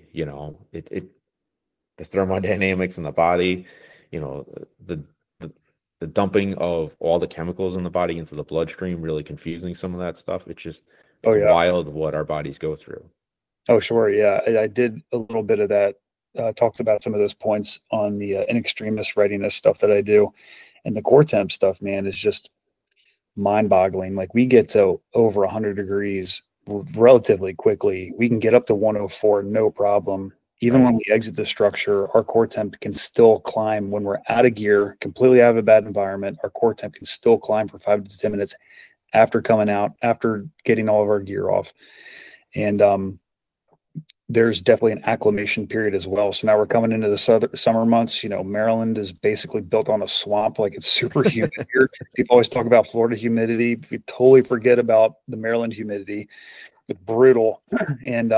the thermodynamics in the body, you know, the, the the dumping of all the chemicals in the body into the bloodstream, really confusing some of that stuff. Oh It's yeah. wild what our bodies go through. Oh sure. Yeah. I did a little bit of that. Talked about some of those points on the in extremis readiness stuff that I do, and the core temp stuff. Man, is just mind boggling. Like we get to over 100 degrees relatively quickly. We can get up to 104, no problem. Even Right. when we exit the structure, our core temp can still climb when we're out of gear, completely out of a bad environment. Our core temp can still climb for 5 to 10 minutes after coming out, after getting all of our gear off. And there's definitely an acclimation period as well. So now we're coming into the summer months. Maryland is basically built on a swamp. Like it's super humid here. People always talk about Florida humidity. We totally forget about the Maryland humidity. It's brutal. And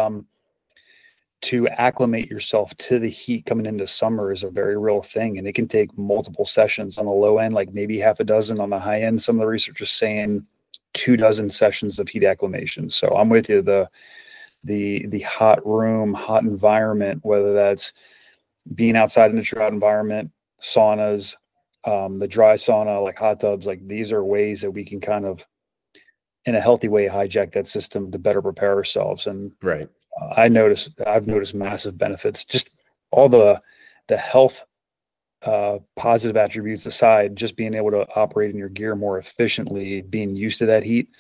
to acclimate yourself to the heat coming into summer is a very real thing. And it can take multiple sessions on the low end, like maybe half a dozen on the high end. Some of the research is saying 2 dozen sessions of heat acclimation. So I'm with you. The hot room, hot environment, whether that's being outside in a drought environment, saunas, the dry sauna, like hot tubs, like these are ways that we can kind of, in a healthy way, hijack that system to better prepare ourselves. And Right. I've noticed massive benefits. Just all the health positive attributes aside, just being able to operate in your gear more efficiently, being used to that heat.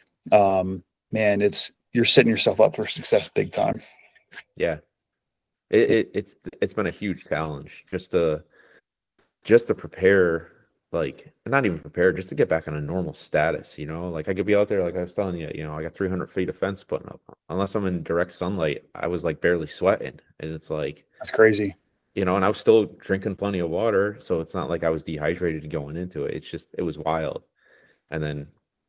Man, you're setting yourself up for success big time. Yeah. It's been a huge challenge just to prepare, like not even prepare, just to get back on a normal status, like I could be out there, like I was telling you, I got 300 feet of fence putting up. Unless I'm in direct sunlight, I was like barely sweating. And it's like, That's crazy. and I was still drinking plenty of water. So it's not like I was dehydrated going into it. It was wild. And then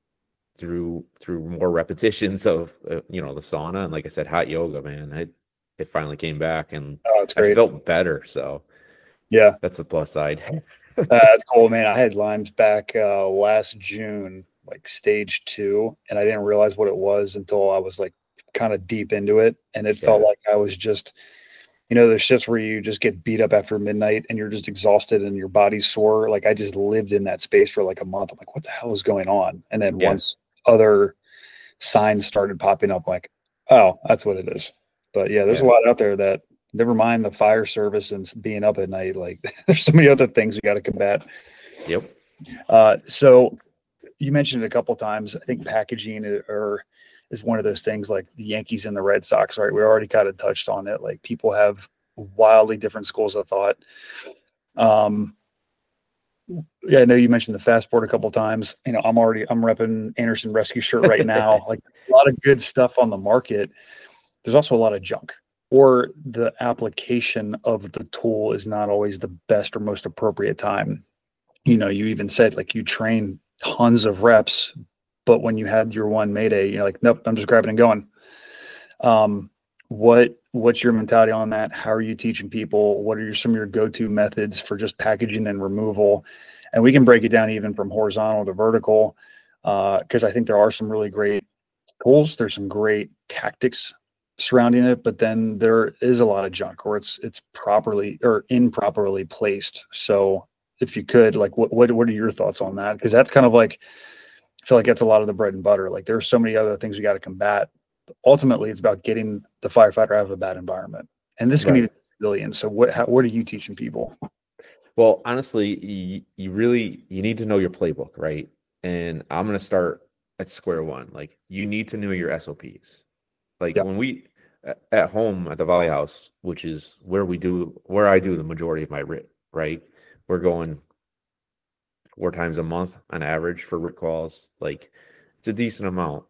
through more repetitions of, the sauna and like I said, hot yoga, man, it finally came back, and Oh, it's I great. felt better. So Yeah. that's the plus side. That's cool, man. I had Lyme's back last June, like stage 2, and I didn't realize what it was until I was like kind of deep into it. And it felt Yeah. like I was just, there's shifts where you just get beat up after midnight and you're just exhausted and your body's sore. Like I just lived in that space for like a month. I'm like, what the hell is going on? And then Yeah. once other signs started popping up, like, oh, that's what it is. But yeah, there's a Yeah. lot out there that never mind the fire service and being up at night. Like there's so many other things we got to combat. Yep. So you mentioned it a couple times. I think packaging is one of those things like the Yankees and the Red Sox, right? We already kind of touched on it. Like people have wildly different schools of thought. Um, yeah, I know you mentioned the fast board a couple times. I'm repping Anderson Rescue shirt right now. Like a lot of good stuff on the market. There's also a lot of junk, or the application of the tool is not always the best or most appropriate time. You even said like you train tons of reps, but when you had your one Mayday, you're like, nope, I'm just grabbing and going. What's your mentality on that? How are you teaching people? What are some of your go-to methods for just packaging and removal? And we can break it down even from horizontal to vertical, because I think there are some really great tools. There's some great tactics surrounding it, but then there is a lot of junk, or it's properly or improperly placed. So if you could, like, what are your thoughts on that? Because that's kind of like, I feel like that's a lot of the bread and butter. Like there's so many other things we got to combat. Ultimately, it's about getting the firefighter out of a bad environment, and this can be Right. civilian. So what are you teaching people? Well, honestly, you need to know your playbook, right? And I'm going to start at square one. Like you need to know your SOPs. Like Yeah. when we at home at the Valley House, which is where I do the majority of my RIT, right? We're going 4 times a month on average for RIT calls. Like it's a decent amount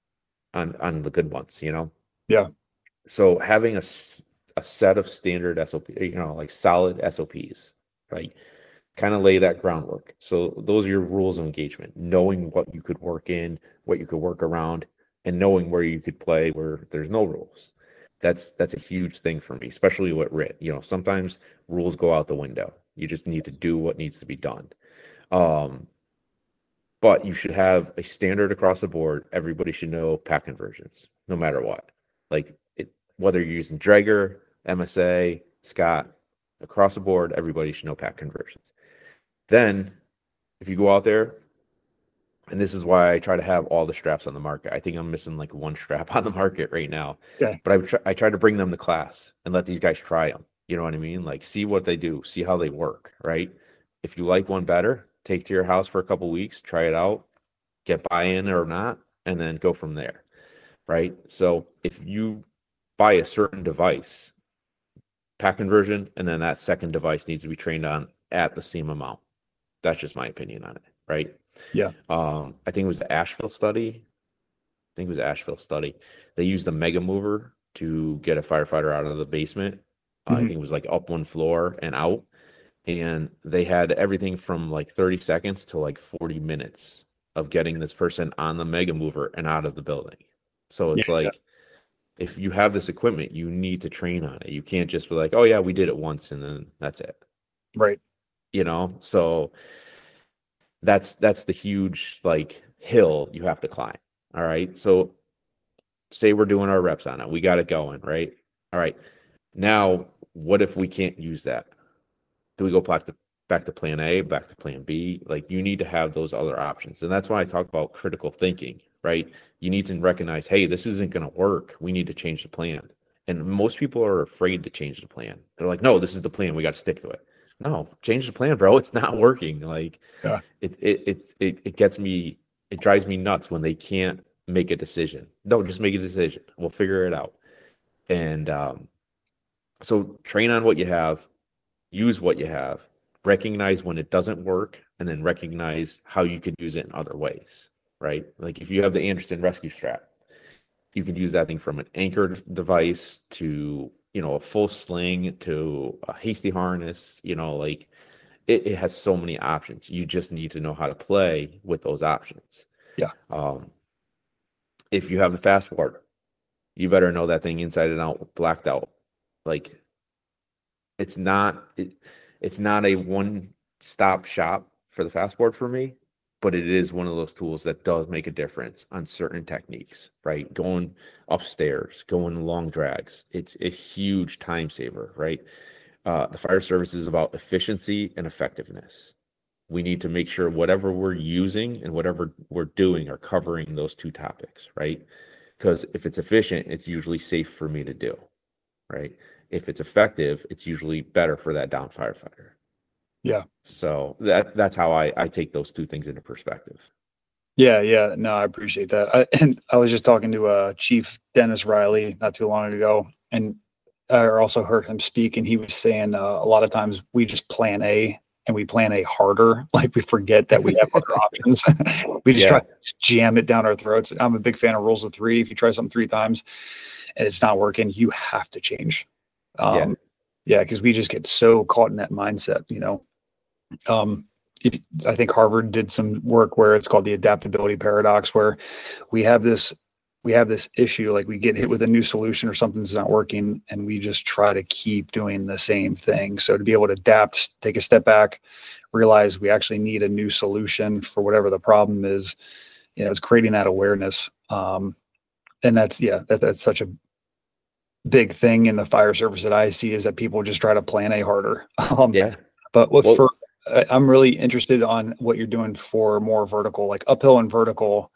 on the good ones, you know? Yeah. So having a set of standard SOP, like solid SOPs, right? Kind of lay that groundwork. So those are your rules of engagement, knowing what you could work in, what you could work around, and knowing where you could play where there's no rules. That's a huge thing for me, especially with RIT. Sometimes rules go out the window. You just need to do what needs to be done. Um, but you should have a standard across the board. Everybody should know pack conversions, no matter what. Like whether you're using Draeger, MSA, Scott, across the board, everybody should know pack conversions. Then, if you go out there, and this is why I try to have all the straps on the market. I think I'm missing like one strap on the market right now. Okay. But I try to bring them to class and let these guys try them. You know what I mean? Like see what they do, see how they work, right? If you like one better, take to your house for a couple weeks, try it out, get buy-in or not, and then go from there, right? So if you buy a certain device, pack conversion, and then that second device needs to be trained on at the same amount. That's just my opinion on it, right? Yeah. I think it was the Asheville study. They used the Mega Mover to get a firefighter out of the basement. I Mhm. think it was like up one floor and out. And they had everything from like 30 seconds to like 40 minutes of getting this person on the Mega Mover and out of the building. So Yeah. it's like, if you have this equipment, you need to train on it. You can't just be like, oh yeah, we did it once and then that's it. Right. So that's the huge like hill you have to climb. All right. So say we're doing our reps on it. We got it going, right? All right. Now, what if we can't use that? Do we go back to plan A, back to plan B? Like you need to have those other options. And that's why I talk about critical thinking, right? You need to recognize, hey, this isn't going to work. We need to change the plan. And most people are afraid to change the plan. They're like, no, this is the plan. We got to stick to it. No, change the plan, bro. It's not working. Like Yeah. it gets me, it drives me nuts when they can't make a decision. No, just make a decision. We'll figure it out. And so train on what you have, use what you have, recognize when it doesn't work, and then recognize how you can use it in other ways, right? Like if you have the Anderson rescue strap, you could use that thing from an anchored device to, a full sling to a hasty harness, like it has so many options. You just need to know how to play with those options. Yeah. If you have the fast board, you better know that thing inside and out, blacked out. Like it's not it's not a one-stop shop for the fastboard for me, but it is one of those tools that does make a difference on certain techniques, right? Going upstairs, going long drags, it's a huge time saver, right? The fire service is about efficiency and effectiveness. We need to make sure whatever we're using and whatever we're doing are covering those two topics, right? Because if it's efficient, it's usually safe for me to do, right? If it's effective, it's usually better for that down firefighter. Yeah. So that's how I take those two things into perspective. Yeah. Yeah. No, I appreciate that. And I was just talking to Chief Dennis Riley not too long ago, and I also heard him speak, and he was saying a lot of times we just plan A and we plan A harder. Like we forget that we have other options. We just try to jam it down our throats. I'm a big fan of rules of three. If you try something 3 times and it's not working, you have to change. Yeah, because we just get so caught in that mindset, you know. I think Harvard did some work where it's called the adaptability paradox, where we have this issue, like we get hit with a new solution or something's not working, and we just try to keep doing the same thing. So to be able to adapt, take a step back, realize we actually need a new solution for whatever the problem is, you know, it's creating that awareness. And that's such a big thing in the fire service that I see, is that people just try to plan A harder. But I'm really interested on what you're doing for more vertical, like uphill and vertical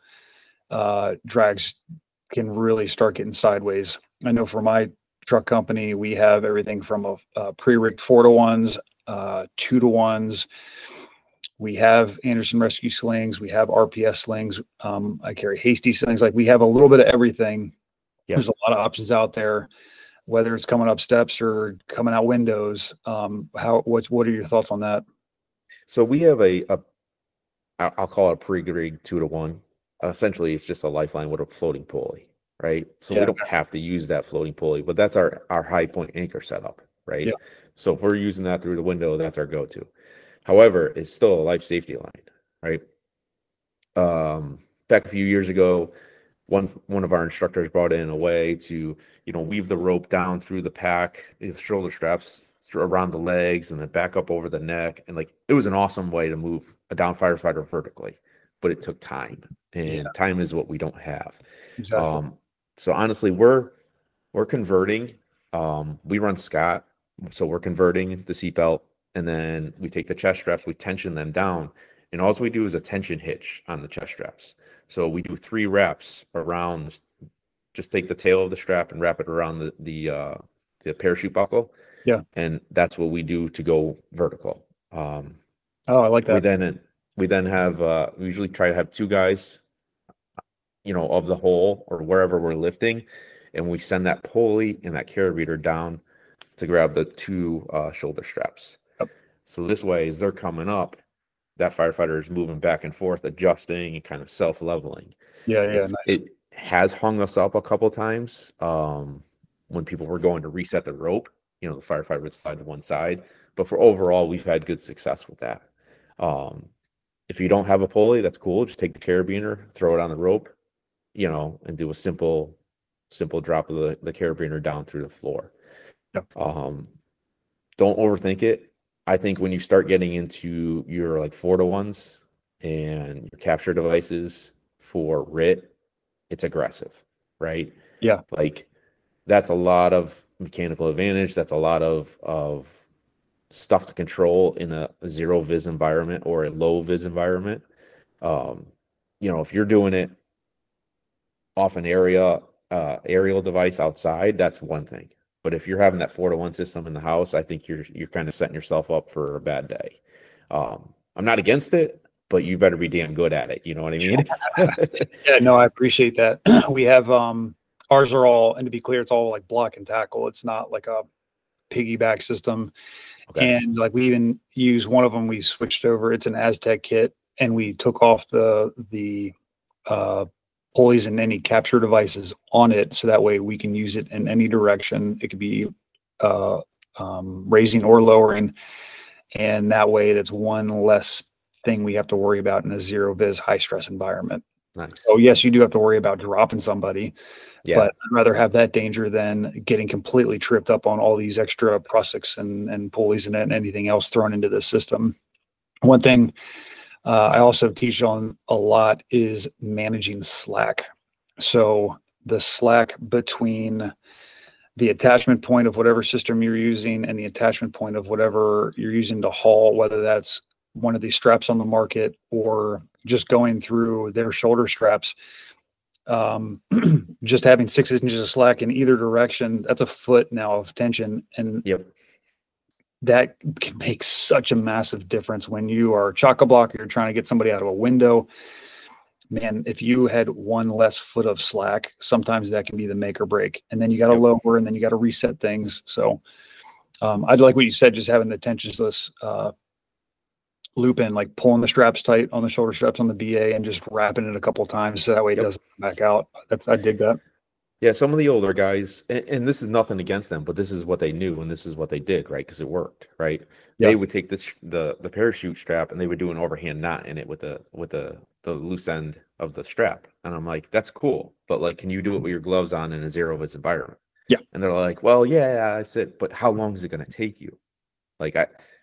drags can really start getting sideways. I know for my truck company, we have everything from a pre-rigged 4-to-1s, 2-to-1s. We have Anderson Rescue slings. We have RPS slings. I carry Hasty slings. Like we have a little bit of everything. Yeah. There's a lot of options out there, whether it's coming up steps or coming out windows. What are your thoughts on that? So we have I'll call it a pre-rigged 2-to-1. Essentially, it's just a lifeline with a floating pulley, right? So we don't have to use that floating pulley, but that's our high point anchor setup, right? Yeah. So if we're using that through the window, that's our go-to. However, it's still a life safety line, right? Back a few years ago, one of our instructors brought in a way to, weave the rope down through the pack, the shoulder straps around the legs, and then back up over the neck. And like, it was an awesome way to move a down firefighter vertically, but it took time, and time is what we don't have. Exactly. So honestly, we're converting. We run Scott, so we're converting the seatbelt, and then we take the chest straps, we tension them down, and all we do is a tension hitch on the chest straps. So we do 3 wraps around. Just take the tail of the strap and wrap it around the parachute buckle. Yeah, and that's what we do to go vertical. I like that. We then have we usually try to have 2 guys, of the hole or wherever we're lifting, and we send that pulley and that carabiner down to grab the 2 shoulder straps. Yep. So this way, as they're coming up, that firefighter is moving back and forth, adjusting and kind of self-leveling. Yeah. Nice. It has hung us up a couple times when people were going to reset the rope. The firefighter would slide to one side, but for overall, we've had good success with that. If you don't have a pulley, that's cool. Just take the carabiner, throw it on the rope, and do a simple drop of the carabiner down through the floor. Yep. Don't overthink it. I think when you start getting into your like 4-to-1s and your capture devices for RIT, it's aggressive, right? Yeah. Like that's a lot of mechanical advantage. That's a lot of stuff to control in a zero vis environment or a low vis environment. If you're doing it off an aerial device outside, that's one thing. But if you're having that 4-to-1 system in the house, I think you're kind of setting yourself up for a bad day. I'm not against it, but you better be damn good at it. You know what I mean? Yeah, no, I appreciate that. We have ours are all, and to be clear, it's all like block and tackle. It's not like a piggyback system. Okay. And like we even use one of them, we switched over. It's an Aztec kit, and we took off the pulleys and any capture devices on it, so that way we can use it in any direction. It could be raising or lowering, and that way that's one less thing we have to worry about in a zero vis high stress environment. Nice. Oh yes, you do have to worry about dropping somebody, Yeah. but I'd rather have that danger than getting completely tripped up on all these extra prusiks and pulleys and anything else thrown into the system. One thing I also teach on a lot is managing slack. So the slack between the attachment point of whatever system you're using and the attachment point of whatever you're using to haul, whether that's one of these straps on the market or just going through their shoulder straps. Just having 6 inches of slack in either direction, that's a foot now of tension. And Yep. that can make such a massive difference when you are chock-a-block, you're trying to get somebody out of a window. Man, if you had one less foot of slack, sometimes that can be the make or break. And then you got to lower and then you got to reset things. So I'd like what you said, just having the tensionless loop in, like pulling the straps tight on the shoulder straps on the BA and just wrapping it a couple of times so that way it doesn't come back out. I dig that. Yeah, some of the older guys, and this is nothing against them, but this is what they knew and this is what they did, right? Because it worked, right? Yeah. They would take the parachute strap and they would do an overhand knot in it with the loose end of the strap. And I'm like, that's cool, but like, can you do it with your gloves on in a zero viz environment? Yeah. And they're like, well, yeah. I said, but how long is it going to take you? Like,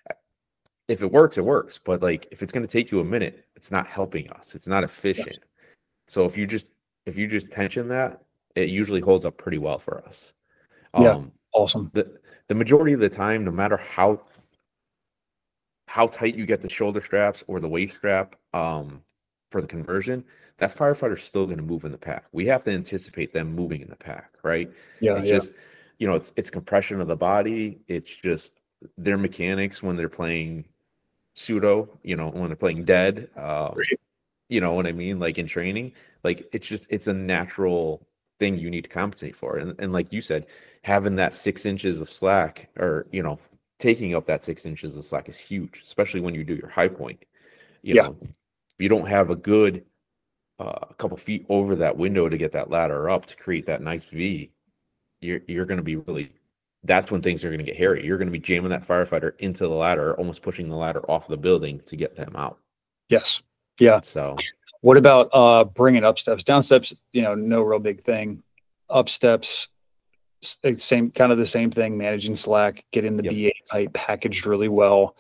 if it works, it works. But like, if it's going to take you a minute, it's not helping us. It's not efficient. Yes. So if you just tension that, it usually holds up pretty well for us. Yeah. Awesome. The majority of the time, no matter how tight you get the shoulder straps or the waist strap for the conversion, that firefighter's still going to move in the pack. We have to anticipate them moving in the pack, right? Yeah. It's just, it's compression of the body. It's just their mechanics when they're playing pseudo, when they're playing dead. You know what I mean? Like in training, like it's a natural thing you need to compensate for. And like you said, having that 6 inches of slack or, taking up that 6 inches of slack is huge, especially when you do your high point. If you don't have a good couple feet over that window to get that ladder up to create that nice V, you're going to be that's when things are going to get hairy. You're going to be jamming that firefighter into the ladder, almost pushing the ladder off the building to get them out. Yes. Yeah. So what about bringing up steps? Down steps, no real big thing. Up steps, the same thing, managing slack, getting the BA tight packaged really well.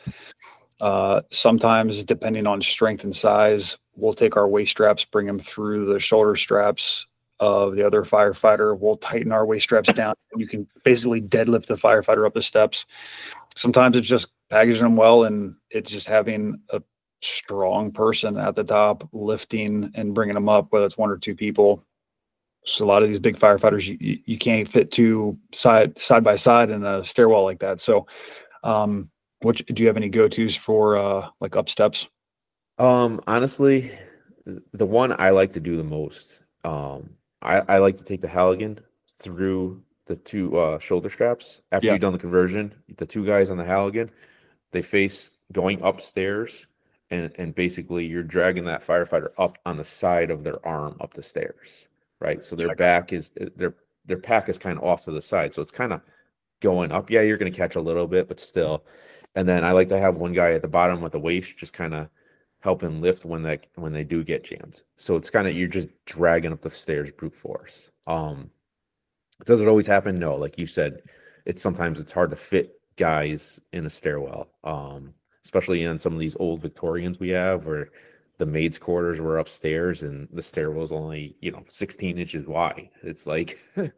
Sometimes, depending on strength and size, we'll take our waist straps, bring them through the shoulder straps of the other firefighter. We'll tighten our waist straps down. You can basically deadlift the firefighter up the steps. Sometimes it's just packaging them well, and it's just having a strong person at the top lifting and bringing them up, whether it's one or two people. So a lot of these big firefighters, you can't fit two side by side in a stairwell like that. So do you have any go-tos for like up steps? Honestly, the one I like to do the most, I like to take the Halligan through the two shoulder straps. After you've done the conversion, the two guys on the Halligan, they face going upstairs, and basically you're dragging that firefighter up on the side of their arm up the stairs, right? So their back is their pack is kind of off to the side, so it's kind of going up. Yeah, you're going to catch a little bit, but still. And then I like to have one guy at the bottom with the waist just kind of helping lift when they do get jammed. So it's kind of, you're just dragging up the stairs brute force. Does it always happen? No. Like you said, sometimes it's hard to fit guys in a stairwell, especially in some of these old Victorians we have where the maids' quarters were upstairs and the stairwell's only 16 inches wide. It's like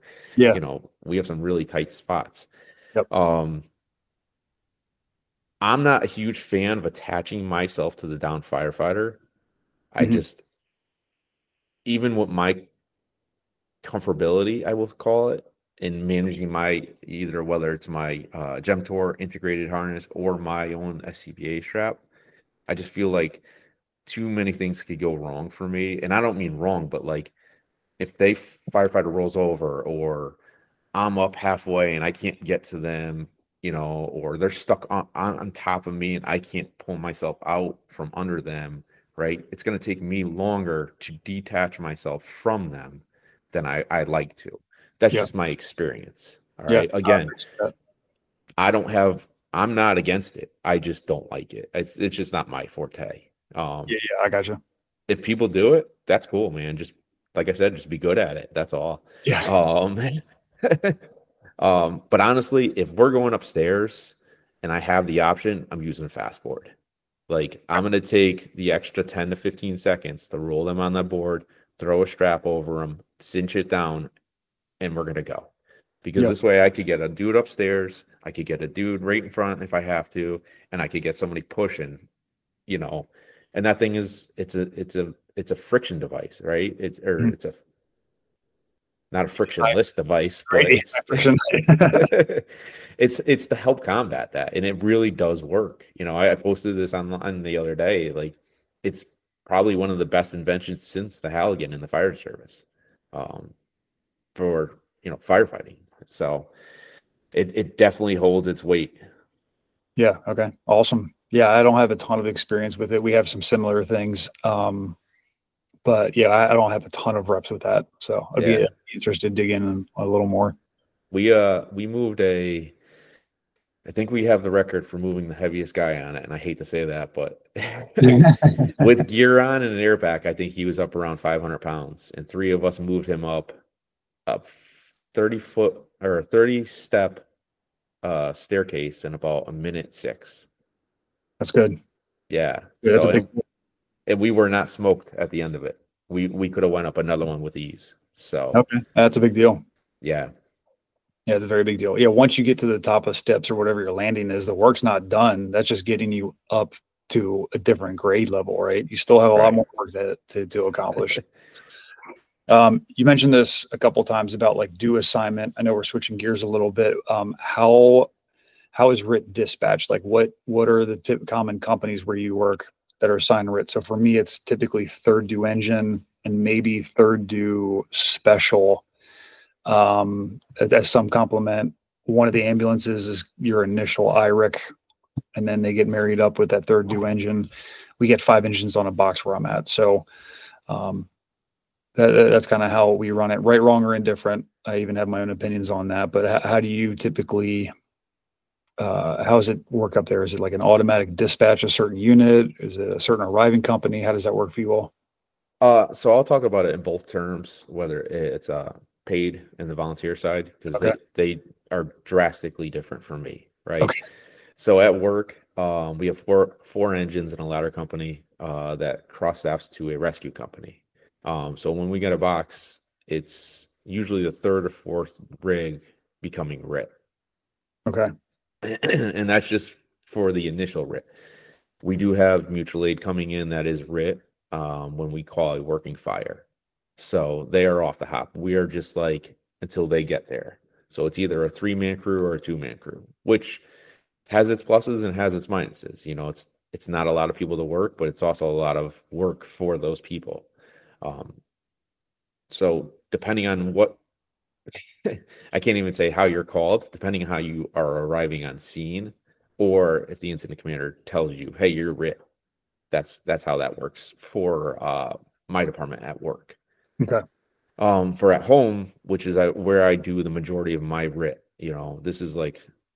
we have some really tight spots. Yep. I'm not a huge fan of attaching myself to the down firefighter. I just, even with my comfortability, I will call it, in managing my, whether it's my Gemtor integrated harness or my own SCBA strap, I just feel like too many things could go wrong for me. And I don't mean wrong, but like if firefighter rolls over or I'm up halfway and I can't get to them, or they're stuck on top of me and I can't pull myself out from under them, right? It's going to take me longer to detach myself from them than I'd like to. That's just my experience. All right. Again, I'm not against it. I just don't like it. It's just not my forte. I gotcha. If people do it, that's cool, man. Just like I said, just be good at it. That's all. Yeah. Um, but honestly, if we're going upstairs and I have the option, I'm using a fast board. Like I'm gonna take the extra 10 to 15 seconds to roll them on the board, throw a strap over them, cinch it down, and we're gonna go. Because Yep. this way I could get a dude upstairs, I could get a dude right in front if I have to, and I could get somebody pushing, you know. And that thing is it's a friction device, right? Mhm. It's a not a frictionless device, but Right. it's to help combat that, and it really does work. You know, I posted this online the other day. Like, it's probably one of the best inventions since the Halligan in the fire service, um, for firefighting. So it definitely holds its weight. Yeah. Okay. Awesome. Yeah. I don't have a ton of experience with it. We have some similar things. But yeah, I don't have a ton of reps with that. So I'd be Yeah, interested to dig in a little more. we moved a. I think we have the record for moving the heaviest guy on it, and I hate to say that, but with gear on and an air pack, I think he was up around 500 pounds, and three of us moved him up 30-foot or 30-step staircase in about a minute 6. That's good. Yeah. Yeah, that's a So big. and we were not smoked at the end of it. We could have went up another one with ease. So Okay. That's a big deal. yeah. Yeah, it's a very big deal. Yeah, once you get to the top of steps or whatever your landing is, the work's not done. That's just getting you up to a different grade level, right? You still have a lot Right. more work to accomplish. You mentioned this a couple times about like due assignment. I know we're switching gears a little bit. How is RIT dispatched? Like what are the common companies where you work that are assigned RIT? So for me, it's typically third due engine and maybe third due special, as some complement. One of the ambulances is your initial IRIC, and then they get married up with that third due engine. We get 5 engines on a box where I'm at. So um, that's kind of how we run it. Right, wrong, or indifferent. I even have my own opinions on that. But how do you typically? How does it work up there? Is it like an automatic dispatch, a certain unit? Is it a certain arriving company? How does that work for you all? So I'll talk about it in both terms, whether it's paid and the volunteer side, because Okay. they are drastically different from me, right? Okay. So at work, we have four engines in a ladder company that cross staffs to a rescue company. So when we get a box, it's usually the third or fourth rig becoming RIT. Okay. And that's just for the initial RIT. We do have mutual aid coming in that is RIT when we call a working fire. So they are off the hop. We are just like until they get there. So it's either a 3-man crew or a 2-man crew, which has its pluses and has its minuses. You know, it's not a lot of people to work, but it's also a lot of work for those people. So depending on what I can't even say how you're called, depending on how you are arriving on scene, or if the incident commander tells you, "Hey, you're RIT." That's how that works for my department at work. Okay. For at home, which is where I do the majority of my RIT. You know, this is like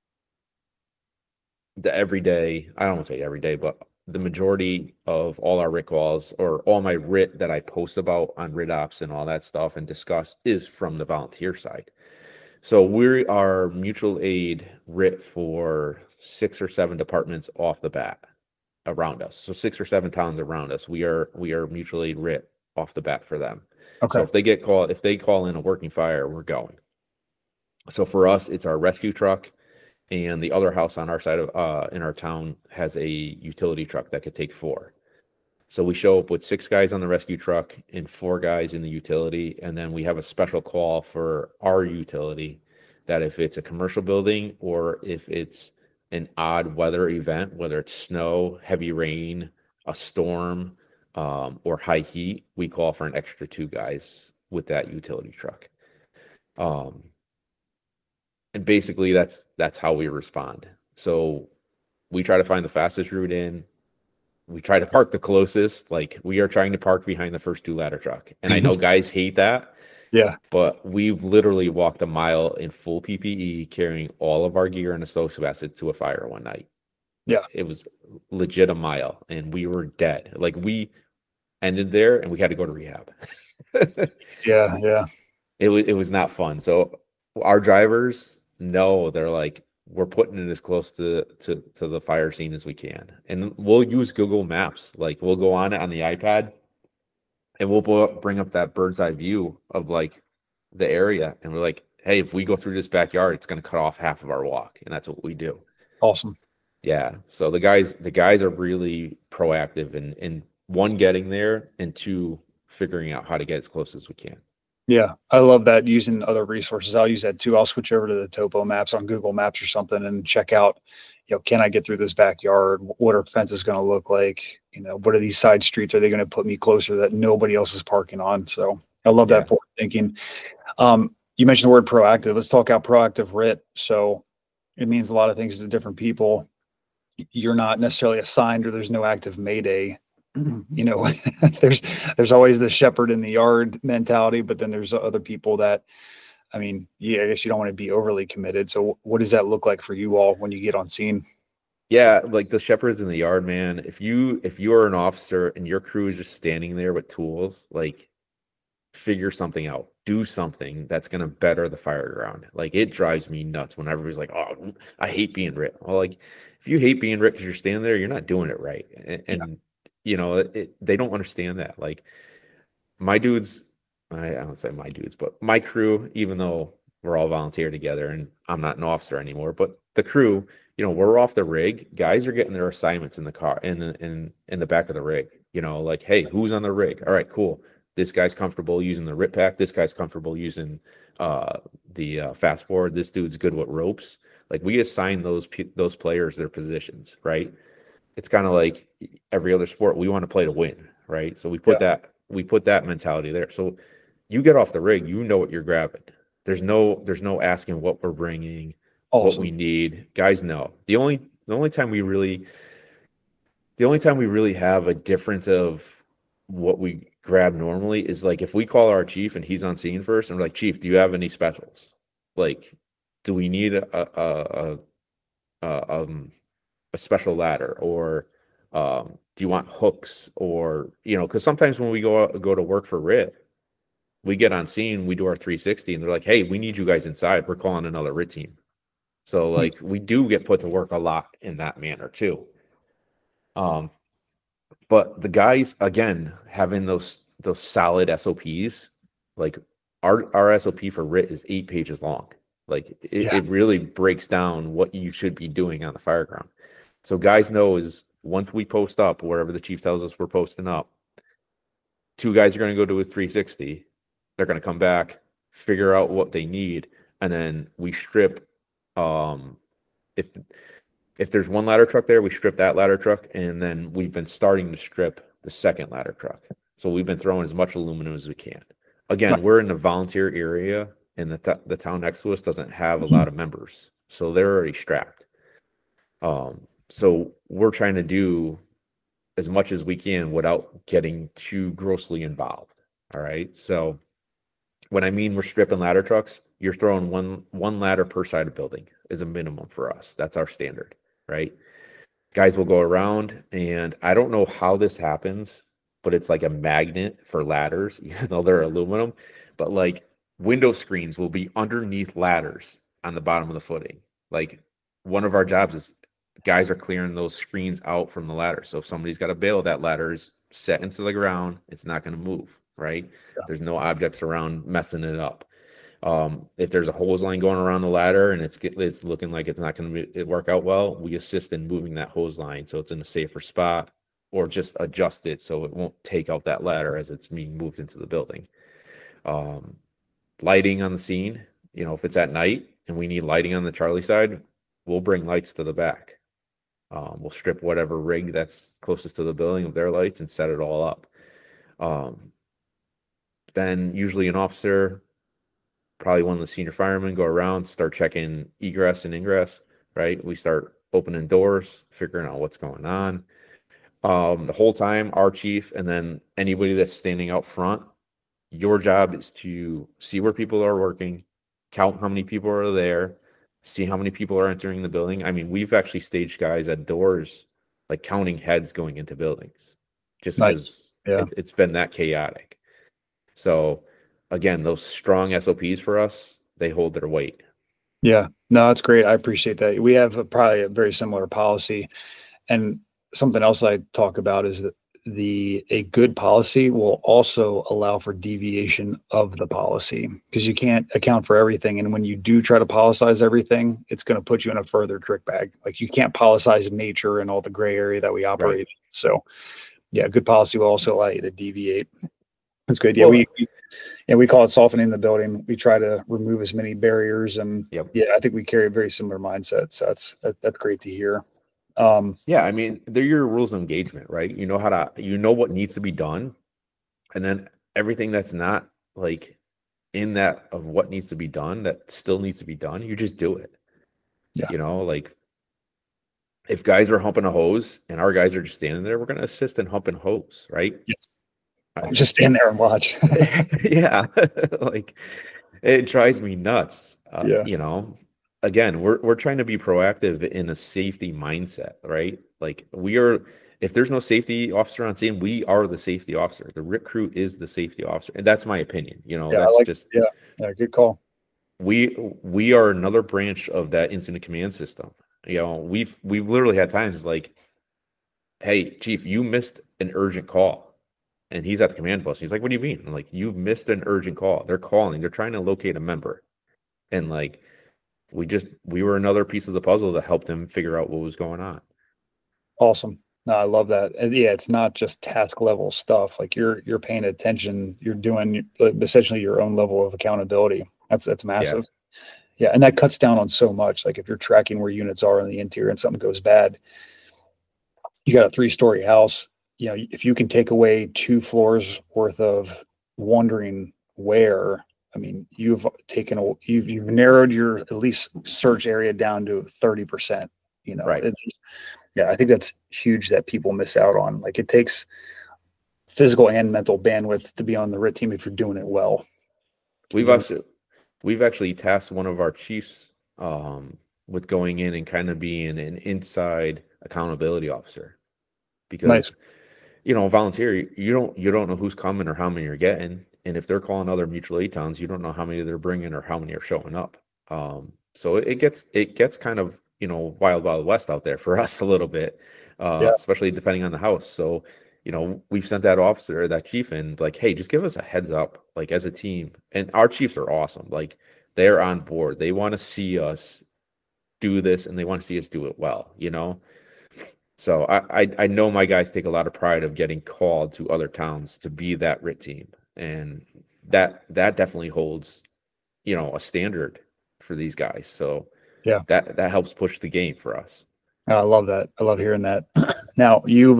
the everyday. I don't want to say every day, but the majority of all our RIT calls or all my RIT that I post about on RIT Ops and all that stuff and discuss is from the volunteer side. So we are mutual aid RIT for 6 or 7 departments off the bat around us. So 6 or 7 towns around us, we are mutual aid RIT off the bat for them. So Okay. if they call in a working fire, we're going. So for us, it's our rescue truck, and the other house on our side of in our town has a utility truck that could take 4. So we show up with 6 guys on the rescue truck and 4 guys in the utility, and then we have a special call for our utility that if it's a commercial building or if it's an odd weather event, whether it's snow, heavy rain, a storm, or high heat, we call for an extra 2 guys with that utility truck. And basically that's how we respond. So we try to find the fastest route in. We try to park the closest. Like we are trying to park behind the first 2 ladder truck. And I know guys hate that, Yeah. but we've literally walked a mile in full PPE carrying all of our gear and associated to a fire one night. Yeah. It was legit a mile and we were dead. Like we ended there, and we had to go to rehab. Yeah, yeah. It was not fun. So our drivers know, they're like, we're putting it as close to the fire scene as we can, and we'll use Google Maps. Like we'll go on it on the iPad, and we'll bring up that bird's eye view of like the area, and we're like, hey, if we go through this backyard, it's going to cut off half of our walk, and that's what we do. Awesome. Yeah. So the guys are really proactive in one, getting there, and two, figuring out how to get as close as we can. Yeah, I love that, using other resources. I'll use that too. I'll switch over to the topo maps on Google Maps or something and check out, can I get through this backyard? What are fences going to look like? What are these side streets? Are they going to put me closer that nobody else is parking on? So I love Yeah. that forward thinking. You mentioned the word proactive. Let's talk about proactive RIT. So it means a lot of things to different people. You're not necessarily assigned, or there's no active Mayday. There's always the shepherd in the yard mentality, but then there's other people that, yeah, I guess you don't want to be overly committed. So what does that look like for you all when you get on scene? Yeah, like the shepherds in the yard, man. If you are an officer and your crew is just standing there with tools, like figure something out. Do something that's gonna better the fire ground. Like it drives me nuts when everybody's like, "Oh, I hate being RIT." Well, like if you hate being RIT because you're standing there, you're not doing it right. And they don't understand that. Like my dudes, I don't say my dudes, but my crew, even though we're all volunteer together and I'm not an officer anymore, but the crew, we're off the rig. Guys are getting their assignments in the car, in the back of the rig. Like, hey, who's on the rig? All right, cool. This guy's comfortable using the RIT pack. This guy's comfortable using the fast board. This dude's good with ropes. Like we assign those players their positions, right? It's kind of like every other sport. We want to play to win, right? So we put Yeah. that mentality there. So you get off the rig, you know what you're grabbing. There's no asking what we're bringing, what we Awesome. need. Guys know. The only time we really have a difference of what we grab normally is like if we call our chief and he's on scene first, and we're like, Chief, do you have any specials? Like, do we need a special ladder, or do you want hooks, or because sometimes when we go to work for RIT, we get on scene, we do our 360, and they're like, hey, we need you guys inside, we're calling another RIT team. So Hmm. like we do get put to work a lot in that manner too. But the guys, again, having those solid SOPs, like our SOP for RIT is 8 pages long. Like Yeah. it really breaks down what you should be doing on the fire ground. So guys know is once we post up wherever the chief tells us we're posting up, two guys are going to go to a 360. They're going to come back, figure out what they need, and then we strip. If if there's one ladder truck there, we strip that ladder truck, and then we've been starting to strip the second ladder truck. So we've been throwing as much aluminum as we can. Nice. Again, we're in a volunteer area, and the town next to us doesn't have a lot of members, so they're already strapped. So we're trying to do as much as we can without getting too grossly involved. All right. So when I mean we're stripping ladder trucks, you're throwing one ladder per side of building is a minimum for us. That's our standard, right? Guys will go around, and I don't know how this happens, but it's like a magnet for ladders, even though they're aluminum. But like window screens will be underneath ladders on the bottom of the footing. Like one of our jobs is guys are clearing those screens out from the ladder. So if somebody's got to bail, that ladder is set into the ground, it's not going to move, right? There's no objects around messing it up. If there's a hose line going around the ladder and it's looking like it's not going to work out well, we assist in moving that hose line so it's in a safer spot, or just adjust it so it won't take out that ladder as it's being moved into the building. Lighting on the scene, if it's at night and we need lighting on the Charlie side, we'll bring lights to the back. We'll strip whatever rig that's closest to the building of their lights and set it all up. Then usually an officer, probably one of the senior firemen, go around, start checking egress and ingress, right? We start opening doors, figuring out what's going on. The whole time, our chief and then anybody that's standing out front, your job is to see where people are working, count how many people are there, see how many people are entering the building. I mean, we've actually staged guys at doors, like counting heads going into buildings, just Nice. because Yeah. It's been that chaotic. So again, those strong SOPs for us, they hold their weight. Yeah. No, that's great. I appreciate that. We have probably a very similar policy. And something else I talk about is that a good policy will also allow for deviation of the policy because you can't account for everything. And when you do try to politicize everything, it's going to put you in a further trick bag. Like you can't politicize nature and all the gray area that we Right. operate in. So yeah, good policy will also allow you to deviate. That's good. Yeah, Well, we call it softening the building. We try to remove as many barriers, and yep. yeah, I think we carry a very similar mindset. So that's great to hear. Yeah, I mean, they're your rules of engagement, right? You know you know what needs to be done, and then everything that's not like in that of what needs to be done that still needs to be done, you just do it. Yeah, You know, like if guys are humping a hose and our guys are just standing there, we're going to assist in humping hose, right? yes. I- Just stand there and watch. yeah, like it drives me nuts. Yeah, You know, again, we're trying to be proactive in a safety mindset, right? Like we are. If there's no safety officer on scene, we are the safety officer. The RIT crew is the safety officer, and that's my opinion. You know, yeah, I that's like. just Yeah, yeah, good call. we are another branch of that incident command system. You know, we've literally had times like, hey, chief, you missed an urgent call. And he's at the command post. He's like, what do you mean? I'm like, you've missed an urgent call. They're calling. They're trying to locate a member. And like, we were another piece of the puzzle that helped him figure out what was going on. Awesome. No, I love that. And yeah, it's not just task level stuff. Like you're paying attention. You're doing essentially your own level of accountability. That's Yeah. massive. Yeah, and that cuts down on so much. Like if you're tracking where units are in the interior and something goes bad, you got a 3-story house. You know, if you can take away 2 floors worth of wondering where, I mean, you've narrowed your at least search area down to 30%. You know, Right. yeah, I think that's huge that people miss out on. Like it takes physical and mental bandwidth to be on the RIT team if you're doing it well. We've You also we've actually tasked one of our chiefs with going in and kind of being an inside accountability officer nice. because volunteer, you don't know who's coming or how many you're getting, and if they're calling other mutual aid towns, you don't know how many they're bringing or how many are showing up. So it gets kind of wild west out there for us a little bit, Yeah, especially depending on the house. So we've sent that officer, that chief, in like, hey, just give us a heads up, like as a team. And our chiefs are awesome. Like they're on board. They want to see us do this, and they want to see us do it well. So I know my guys take a lot of pride of getting called to other towns to be that RIT team, and that definitely holds a standard for these guys. So yeah. that helps push the game for us. I love that. I love hearing that. Now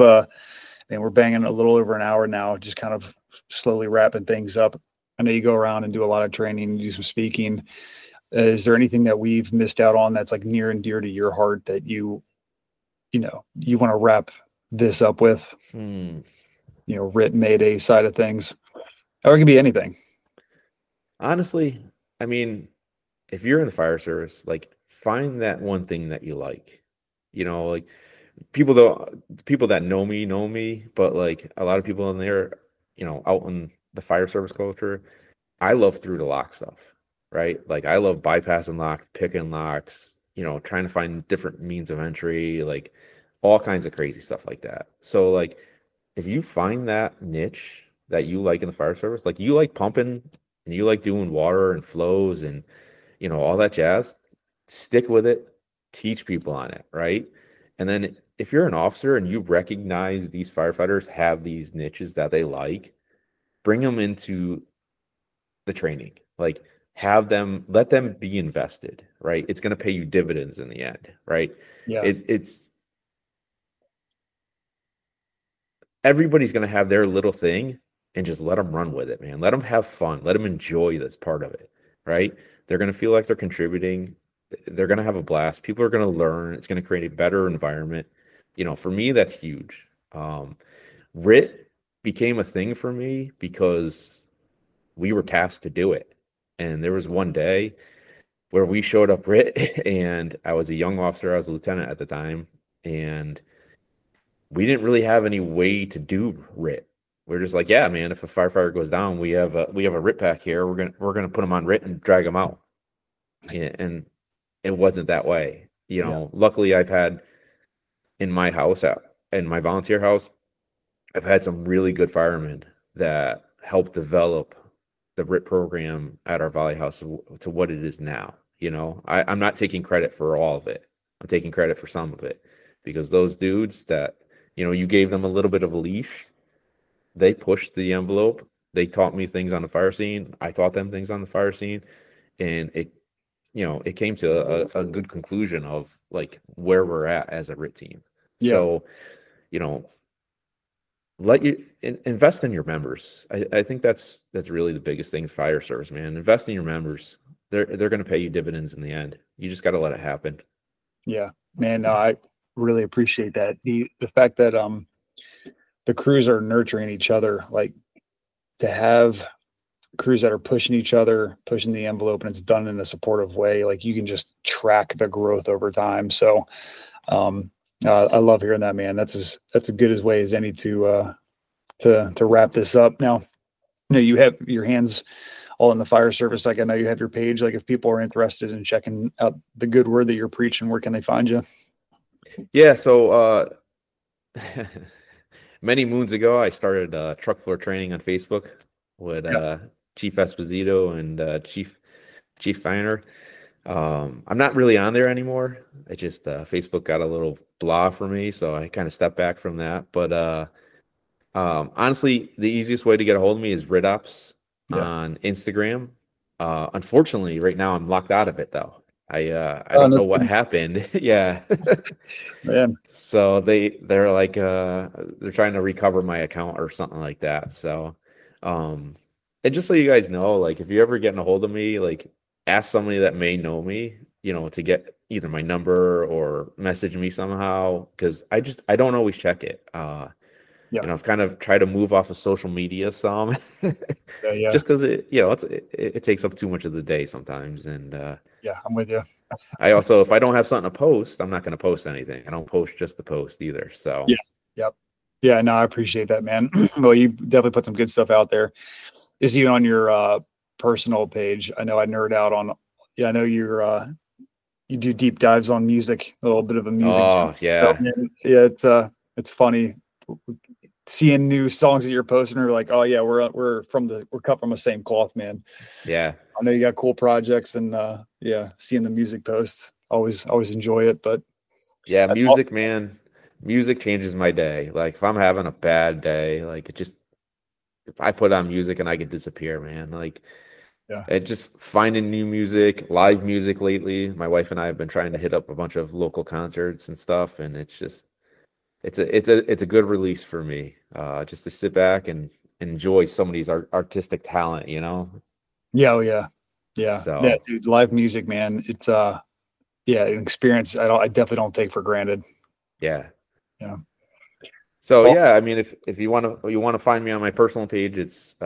and we're banging a little over an hour now, just kind of slowly wrapping things up. I know you go around and do a lot of training, do some speaking. Is there anything that we've missed out on that's like near and dear to your heart that you want to wrap this up with? RIT Mayday side of things, or it could be anything. Honestly, I mean, if you're in the fire service, like find that one thing that you like. Like people that know me, but like a lot of people in there, out in the fire service culture, I love through the lock stuff, right? Like I love bypassing locks, picking locks, trying to find different means of entry, like all kinds of crazy stuff like that. So like if you find that niche that you like in the fire service, like you like pumping and you like doing water and flows and all that jazz, stick with it, teach people on it, right? And then if you're an officer and you recognize these firefighters have these niches that they like, bring them into the training. Like let them be invested, right? It's going to pay you dividends in the end, right? Yeah. It's everybody's going to have their little thing, and just let them run with it, man. Let them have fun. Let them enjoy this part of it, right? They're going to feel like they're contributing. They're going to have a blast. People are going to learn. It's going to create a better environment. For me, that's huge. RIT became a thing for me because we were tasked to do it. And there was one day where we showed up RIT, and I was a young officer. I was a lieutenant at the time, and we didn't really have any way to do RIT. we're just like, yeah, man, if a firefighter goes down, we have a RIT pack here. We're gonna put them on RIT and drag them out. And it wasn't that way. You know, luckily I've had in my house, in my volunteer house, I've had some really good firemen that helped develop the RIT program at our Valley House to what it is now. You know, I'm not taking credit for all of it. I'm taking credit for some of it, because those dudes that, you know, you gave them a little bit of a leash, they pushed the envelope. They taught me things on the fire scene. I taught them things on the fire scene. And it, you know, it came to a good conclusion of like where we're at as a RIT team. Yeah. So, you know, invest in your members. I think that's really the biggest thing. Fire service, man, invest in your members. They're going to pay you dividends in the end. You just got to let it happen. Yeah, man. No, I really appreciate that. The fact that the crews are nurturing each other, like to have crews that are pushing each other, pushing the envelope, and it's done in a supportive way. Like you can just track the growth over time. So I love hearing that, man. That's as good as way as any to wrap this up. Now, you know, you have your hands all in the fire service. Like I know you have your page. Like if people are interested in checking out the good word that you're preaching, where can they find you? Yeah. So many moons ago, I started truck floor training on Facebook with Chief Esposito and Chief Feiner. I'm not really on there anymore. I just Facebook got a little blah for me, so I kind of stepped back from that. But honestly, the easiest way to get a hold of me is RITOps on Instagram. Unfortunately, right now I'm locked out of it though. I don't know what happened. Yeah. Man. So they're like they're trying to recover my account or something like that. So and just so you guys know, like if you're ever getting a hold of me, like ask somebody that may know me, you know, to get either my number or message me somehow, because I don't always check it. You know, I've kind of tried to move off of social media some, just because it takes up too much of the day sometimes. And I'm with you. I also, if I don't have something to post, I'm not going to post anything. I don't post just to post either. So yeah, no, I appreciate that, man. Well, you definitely put some good stuff out there. Is even on your personal page. I know I nerd out on. Yeah, I know you're. You do deep dives on music, a little bit of a music. Oh yeah, it's funny seeing new songs that you're posting. Are like, oh yeah, we're cut from the same cloth, man. Yeah, I know you got cool projects, and seeing the music posts, always enjoy it. But yeah, music, man, music changes my day. Like if I'm having a bad day, like if I put on music and I could disappear, man. Like. And just finding new music, live music lately. My wife and I have been trying to hit up a bunch of local concerts and stuff, and it's just it's a good release for me. Just to sit back and enjoy somebody's artistic talent, you know. Yeah. So yeah, dude, live music, man. It's an experience I definitely don't take for granted. Yeah. So I mean, if you want to find me on my personal page, it's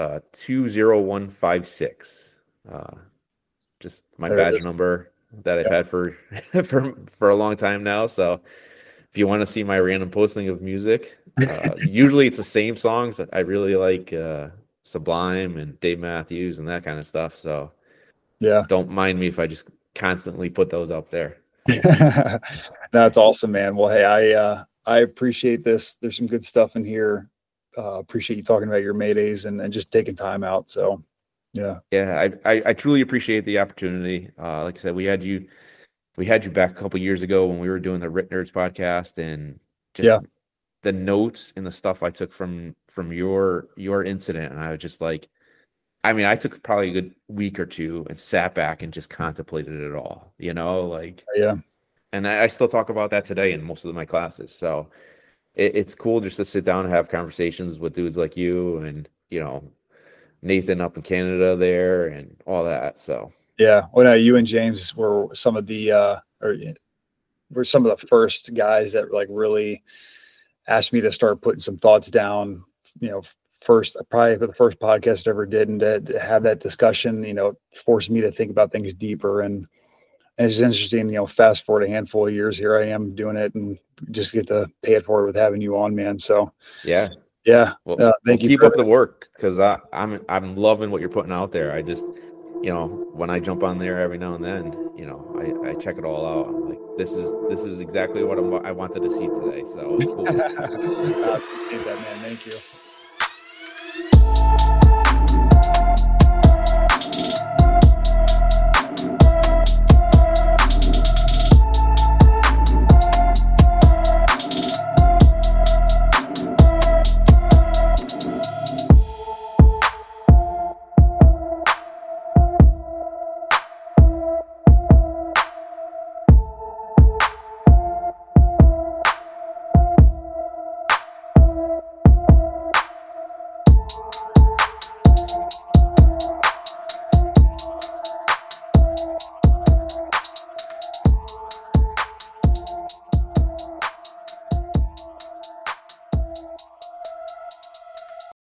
20156. Just my badge number that I've had for a long time now. So if you want to see my random posting of music, usually it's the same songs that I really like, Sublime and Dave Matthews and that kind of stuff. So don't mind me if I just constantly put those up there. That's awesome, man. Well, hey, I appreciate this. There's some good stuff in here. Appreciate you talking about your Maydays and just taking time out. So, I truly appreciate the opportunity. Like I said, we had you back a couple years ago when we were doing the RIT Nerds podcast, and just the notes and the stuff I took from your incident. And I was just like, I mean, I took probably a good week or two and sat back and just contemplated it all, you know, like, and I still talk about that today in most of my classes. So it's cool just to sit down and have conversations with dudes like you and, you know, Nathan up in Canada there and all that. So well, no, you and James were some of the first guys that like really asked me to start putting some thoughts down, you know, probably for the first podcast I ever did, and to have that discussion, you know, forced me to think about things deeper. And it's interesting, you know, fast forward a handful of years, here I am doing it and just get to pay it forward with having you on, man. So Yeah. Well, Thank you. keep up the work, because I'm loving what you're putting out there. I just, when I jump on there every now and then, I check it all out. I'm like, this is exactly what I wanted to see today. So it's cool. I appreciate that, man. Thank you.